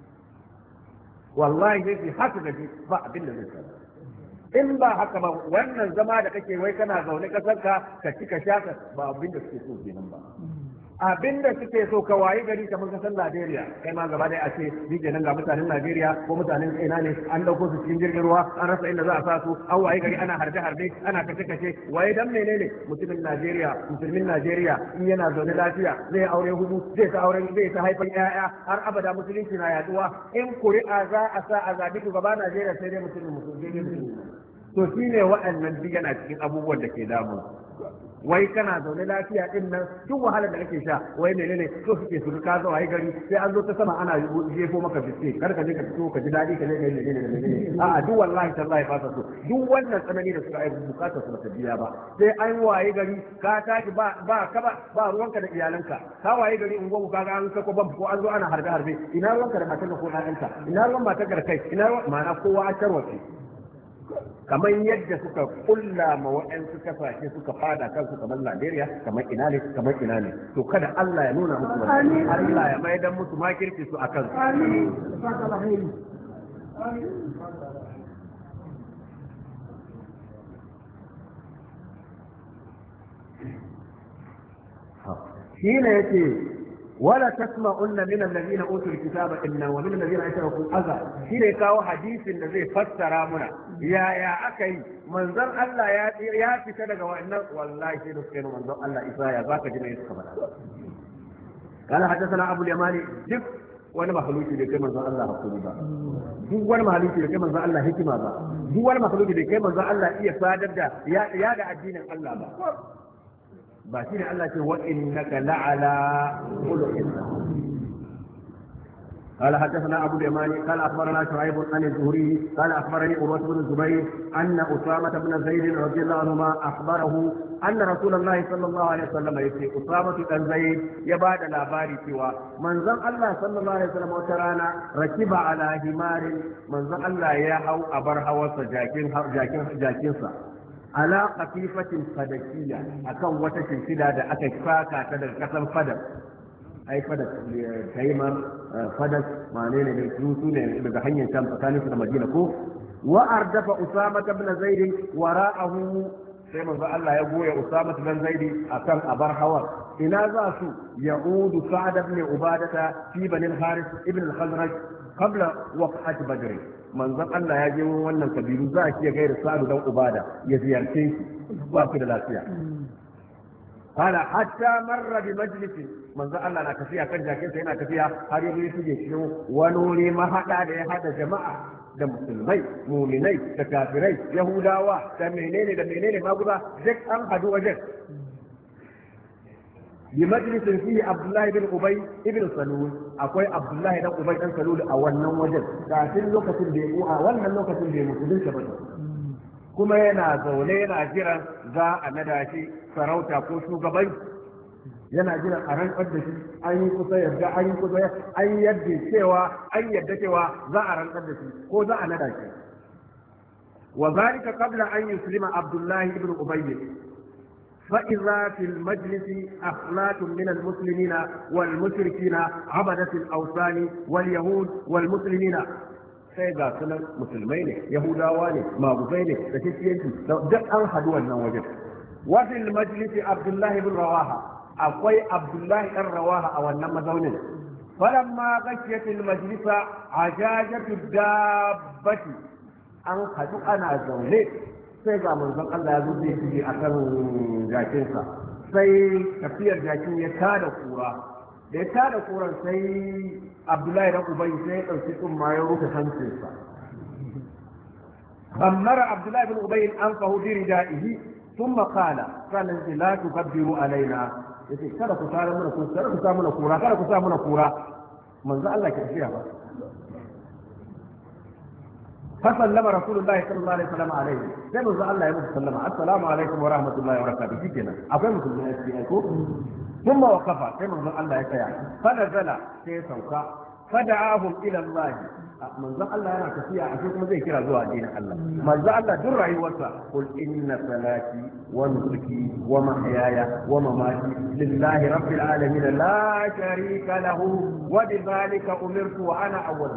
wallahi sai haka da ba abin da zai sani. in ba haka ba wannan zama da kake wai kana zaune kasarka ka ci ka sha ba abin da suke so kenan ba. abinda suke so ka wayi gari kamar kasar Najeriya kai ma gaba da a ce dije nan ga mutanen Najeriya ko mutanen ina ne an dauko su cikin jirgin ruwa an rasa inda za a sa su an wayi gari ana harbe harbe ana kace kace waye dan menene mutumin Najeriya musulmin Najeriya in yana zaune lafiya zai aure hudu zai ta auren zai ta haifan yaya har abada musulunci na yaduwa in kuri'a za a sa a zabi gaba Najeriya sai dai musulmin musulmi to shine waɗannan duk yana cikin abubuwan da ke damu. wai kana zaune lafiya din nan duk wahalar da kake sha wai menene so suke su ka zo ai gari sai an zo ta sama ana jefo maka biske kar ka je ka fito ka ji dadi ka je ka yi menene da menene a'a duk wallahi tallahi ba sa so duk wannan tsanani da suka ai bukatar su ba ta biya ba sai an waye gari ka tashi ba ba ka ba ba ruwanka da iyalanka ka waye gari in gogo kaga an sako ban ko an zo ana harbe harbe ina ruwanka da matarka ko ɗanka ina ruwan matarka kai ina ruwan ma'ana kowa a tarwace kamar yadda suka kulla ma waɗansu kasashe suka fada kansu kamar Najeriya kamar ina ne kamar ina ne to kada Allah ya nuna musu wannan Allah ya mai dan musu makirci su akan su amin shi ne yake ولا تسمعن من الذين اوتوا الكتاب ان ومن الذين اشركوا اذى shine kawo hadisin da zai fassara muna yaya akai manzon Allah ya ya fita daga wannan wallahi sai da kai manzon Allah Isa ya zaka ji ne suka faɗa kana hadathana Abu al-Yamani duk wani makhluki da kai manzon Allah hakuri ba duk wani makhluki da kai manzon Allah hikima ba duk wani makhluki da kai manzon Allah iya sadar da ya da addinin Allah ba ba shi ne Allah ce wa innaka la'ala khuluqin قال حدثنا ابو اليماني قال اخبرنا شعيب عن الزهري قال اخبرني عروه بن الزبير ان اسامه بن زيد رضي الله عنهما اخبره ان رسول الله صلى الله عليه وسلم يقول اسامه بن زيد يبعد لاباري سوى منزل الله صلى الله عليه وسلم وترانا ركب على حمار منزل الله يا او ابر هوس جاكين جاكين جاكين ala qatifatin fadakiyya akan wata shimfida da aka faka ta daga kasan fadar ai fadak kaimar fadak mane ne su su ne daga hanyar sham tsakanin su da madina ko wa ardafa usama ibn zaid wara'ahu sai manzo Allah ya goya usama ibn zaid akan abar hawar ina za su ya'udu sa'd ibn ubadata fi bani al-harith ibn al-khazraj qabla waqt badr manzo Allah ya je wannan kabilu za ki gaira sa'd dan ubada ya ziyarce shi ba su da lafiya قال حتى مر بمجلس من ذا الله نا كفيا كان جاكين sai yana tafiya har yazo ya shige cikin wani wuri mahada da ya hada jama'a da musulmai mu'minai da kafirai yahudawa da menene da menene maguza duk an hadu wajen bi majlisin fi Abdullah ibn Ubay ibn Salul akwai Abdullah ibn Ubay dan Salul a wannan wajen kafin lokacin da ya a wannan lokacin da ya musulunta ba kuma yana zaune yana jiran za a nada shi sarauta ko shugaban yana jiran a rantsar da shi an yi kusa yadda an yi kusa an yadda cewa an yadda cewa za a rantsar da shi ko za a nada shi wa zalika qabla an yuslima Abdullah ibn Ubay فإذا في المجلس أخلاق من المسلمين والمشركين عبدة الأوثان واليهود والمسلمين sai ga sunan musulmai ne yahudawa ne maguzai ne da kristiyanci duk an hadu wannan wajen wa fil majlisi abdullahi ibn rawaha akwai abdullahi ibn rawaha a wannan mazaunin falamma ghashiyat al majlisa ajajatu dabbati an hadu ana zaune sai ga manzon Allah ya zo zai yi akan jakinsa sai tafiyar jakin ya tada kura da ya tada kuran sai Abdullahi dan Ubay sai ya dauki tsumma ya rufe hancinsa amara Abdullahi bin Ubay an fahu bi ridaihi thumma qala kana la tukabbiru alaina yace kada ku tare mana ku kada ku sa mana kura kada ku sa mana kura manzo Allah ke tafiya ba فسلم رسول الله صلى الله عليه وسلم عليه sai manzo Allah ya musu sallama assalamu alaikum wa rahmatullahi wa barakatuh shikenan akwai musulmi a cikin ko ثم وقف كما من الله يسيا فنزل sai sauka fada'ahum ila Allah manzo Allah yana tafiya a kuma zai kira zuwa addinin Allah manzo Allah duk rayuwarsa kul inna salati wa nusuki wa mahyaya wa mamati lillahi rabbil alamin la sharika lahu wa bidhalika umirtu wa ana awwal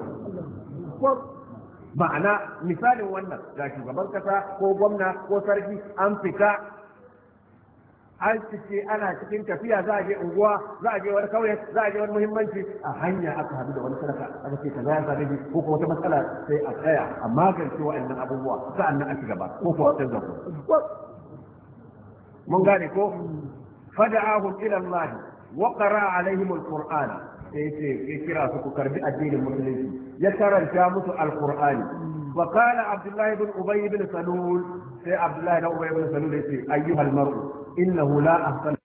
ma'ana misalin wannan ga shugaban kasa ko gwamna ko sarki an fita an cike ana cikin tafiya za a je unguwa za a je wani kauye za a je wani muhimmanci a hanya aka hadu da wani sadaka aka ce kaza ya zabe ko kuma wata matsala sai a tsaya a magance wa'annan abubuwa sa'annan a ci gaba ko kuwa ta zako mun gane ko fada'ahum ila Allah wa qara'a alaihim alquran sai ce ya kira su ku karbi addinin musulunci ya karanta musu alqur'ani wa qala Abdullah ibn Ubay ibn Salul sai Abdullah ibn Ubay ibn Salul yace ayyuhal mar'u إنه لا أحسن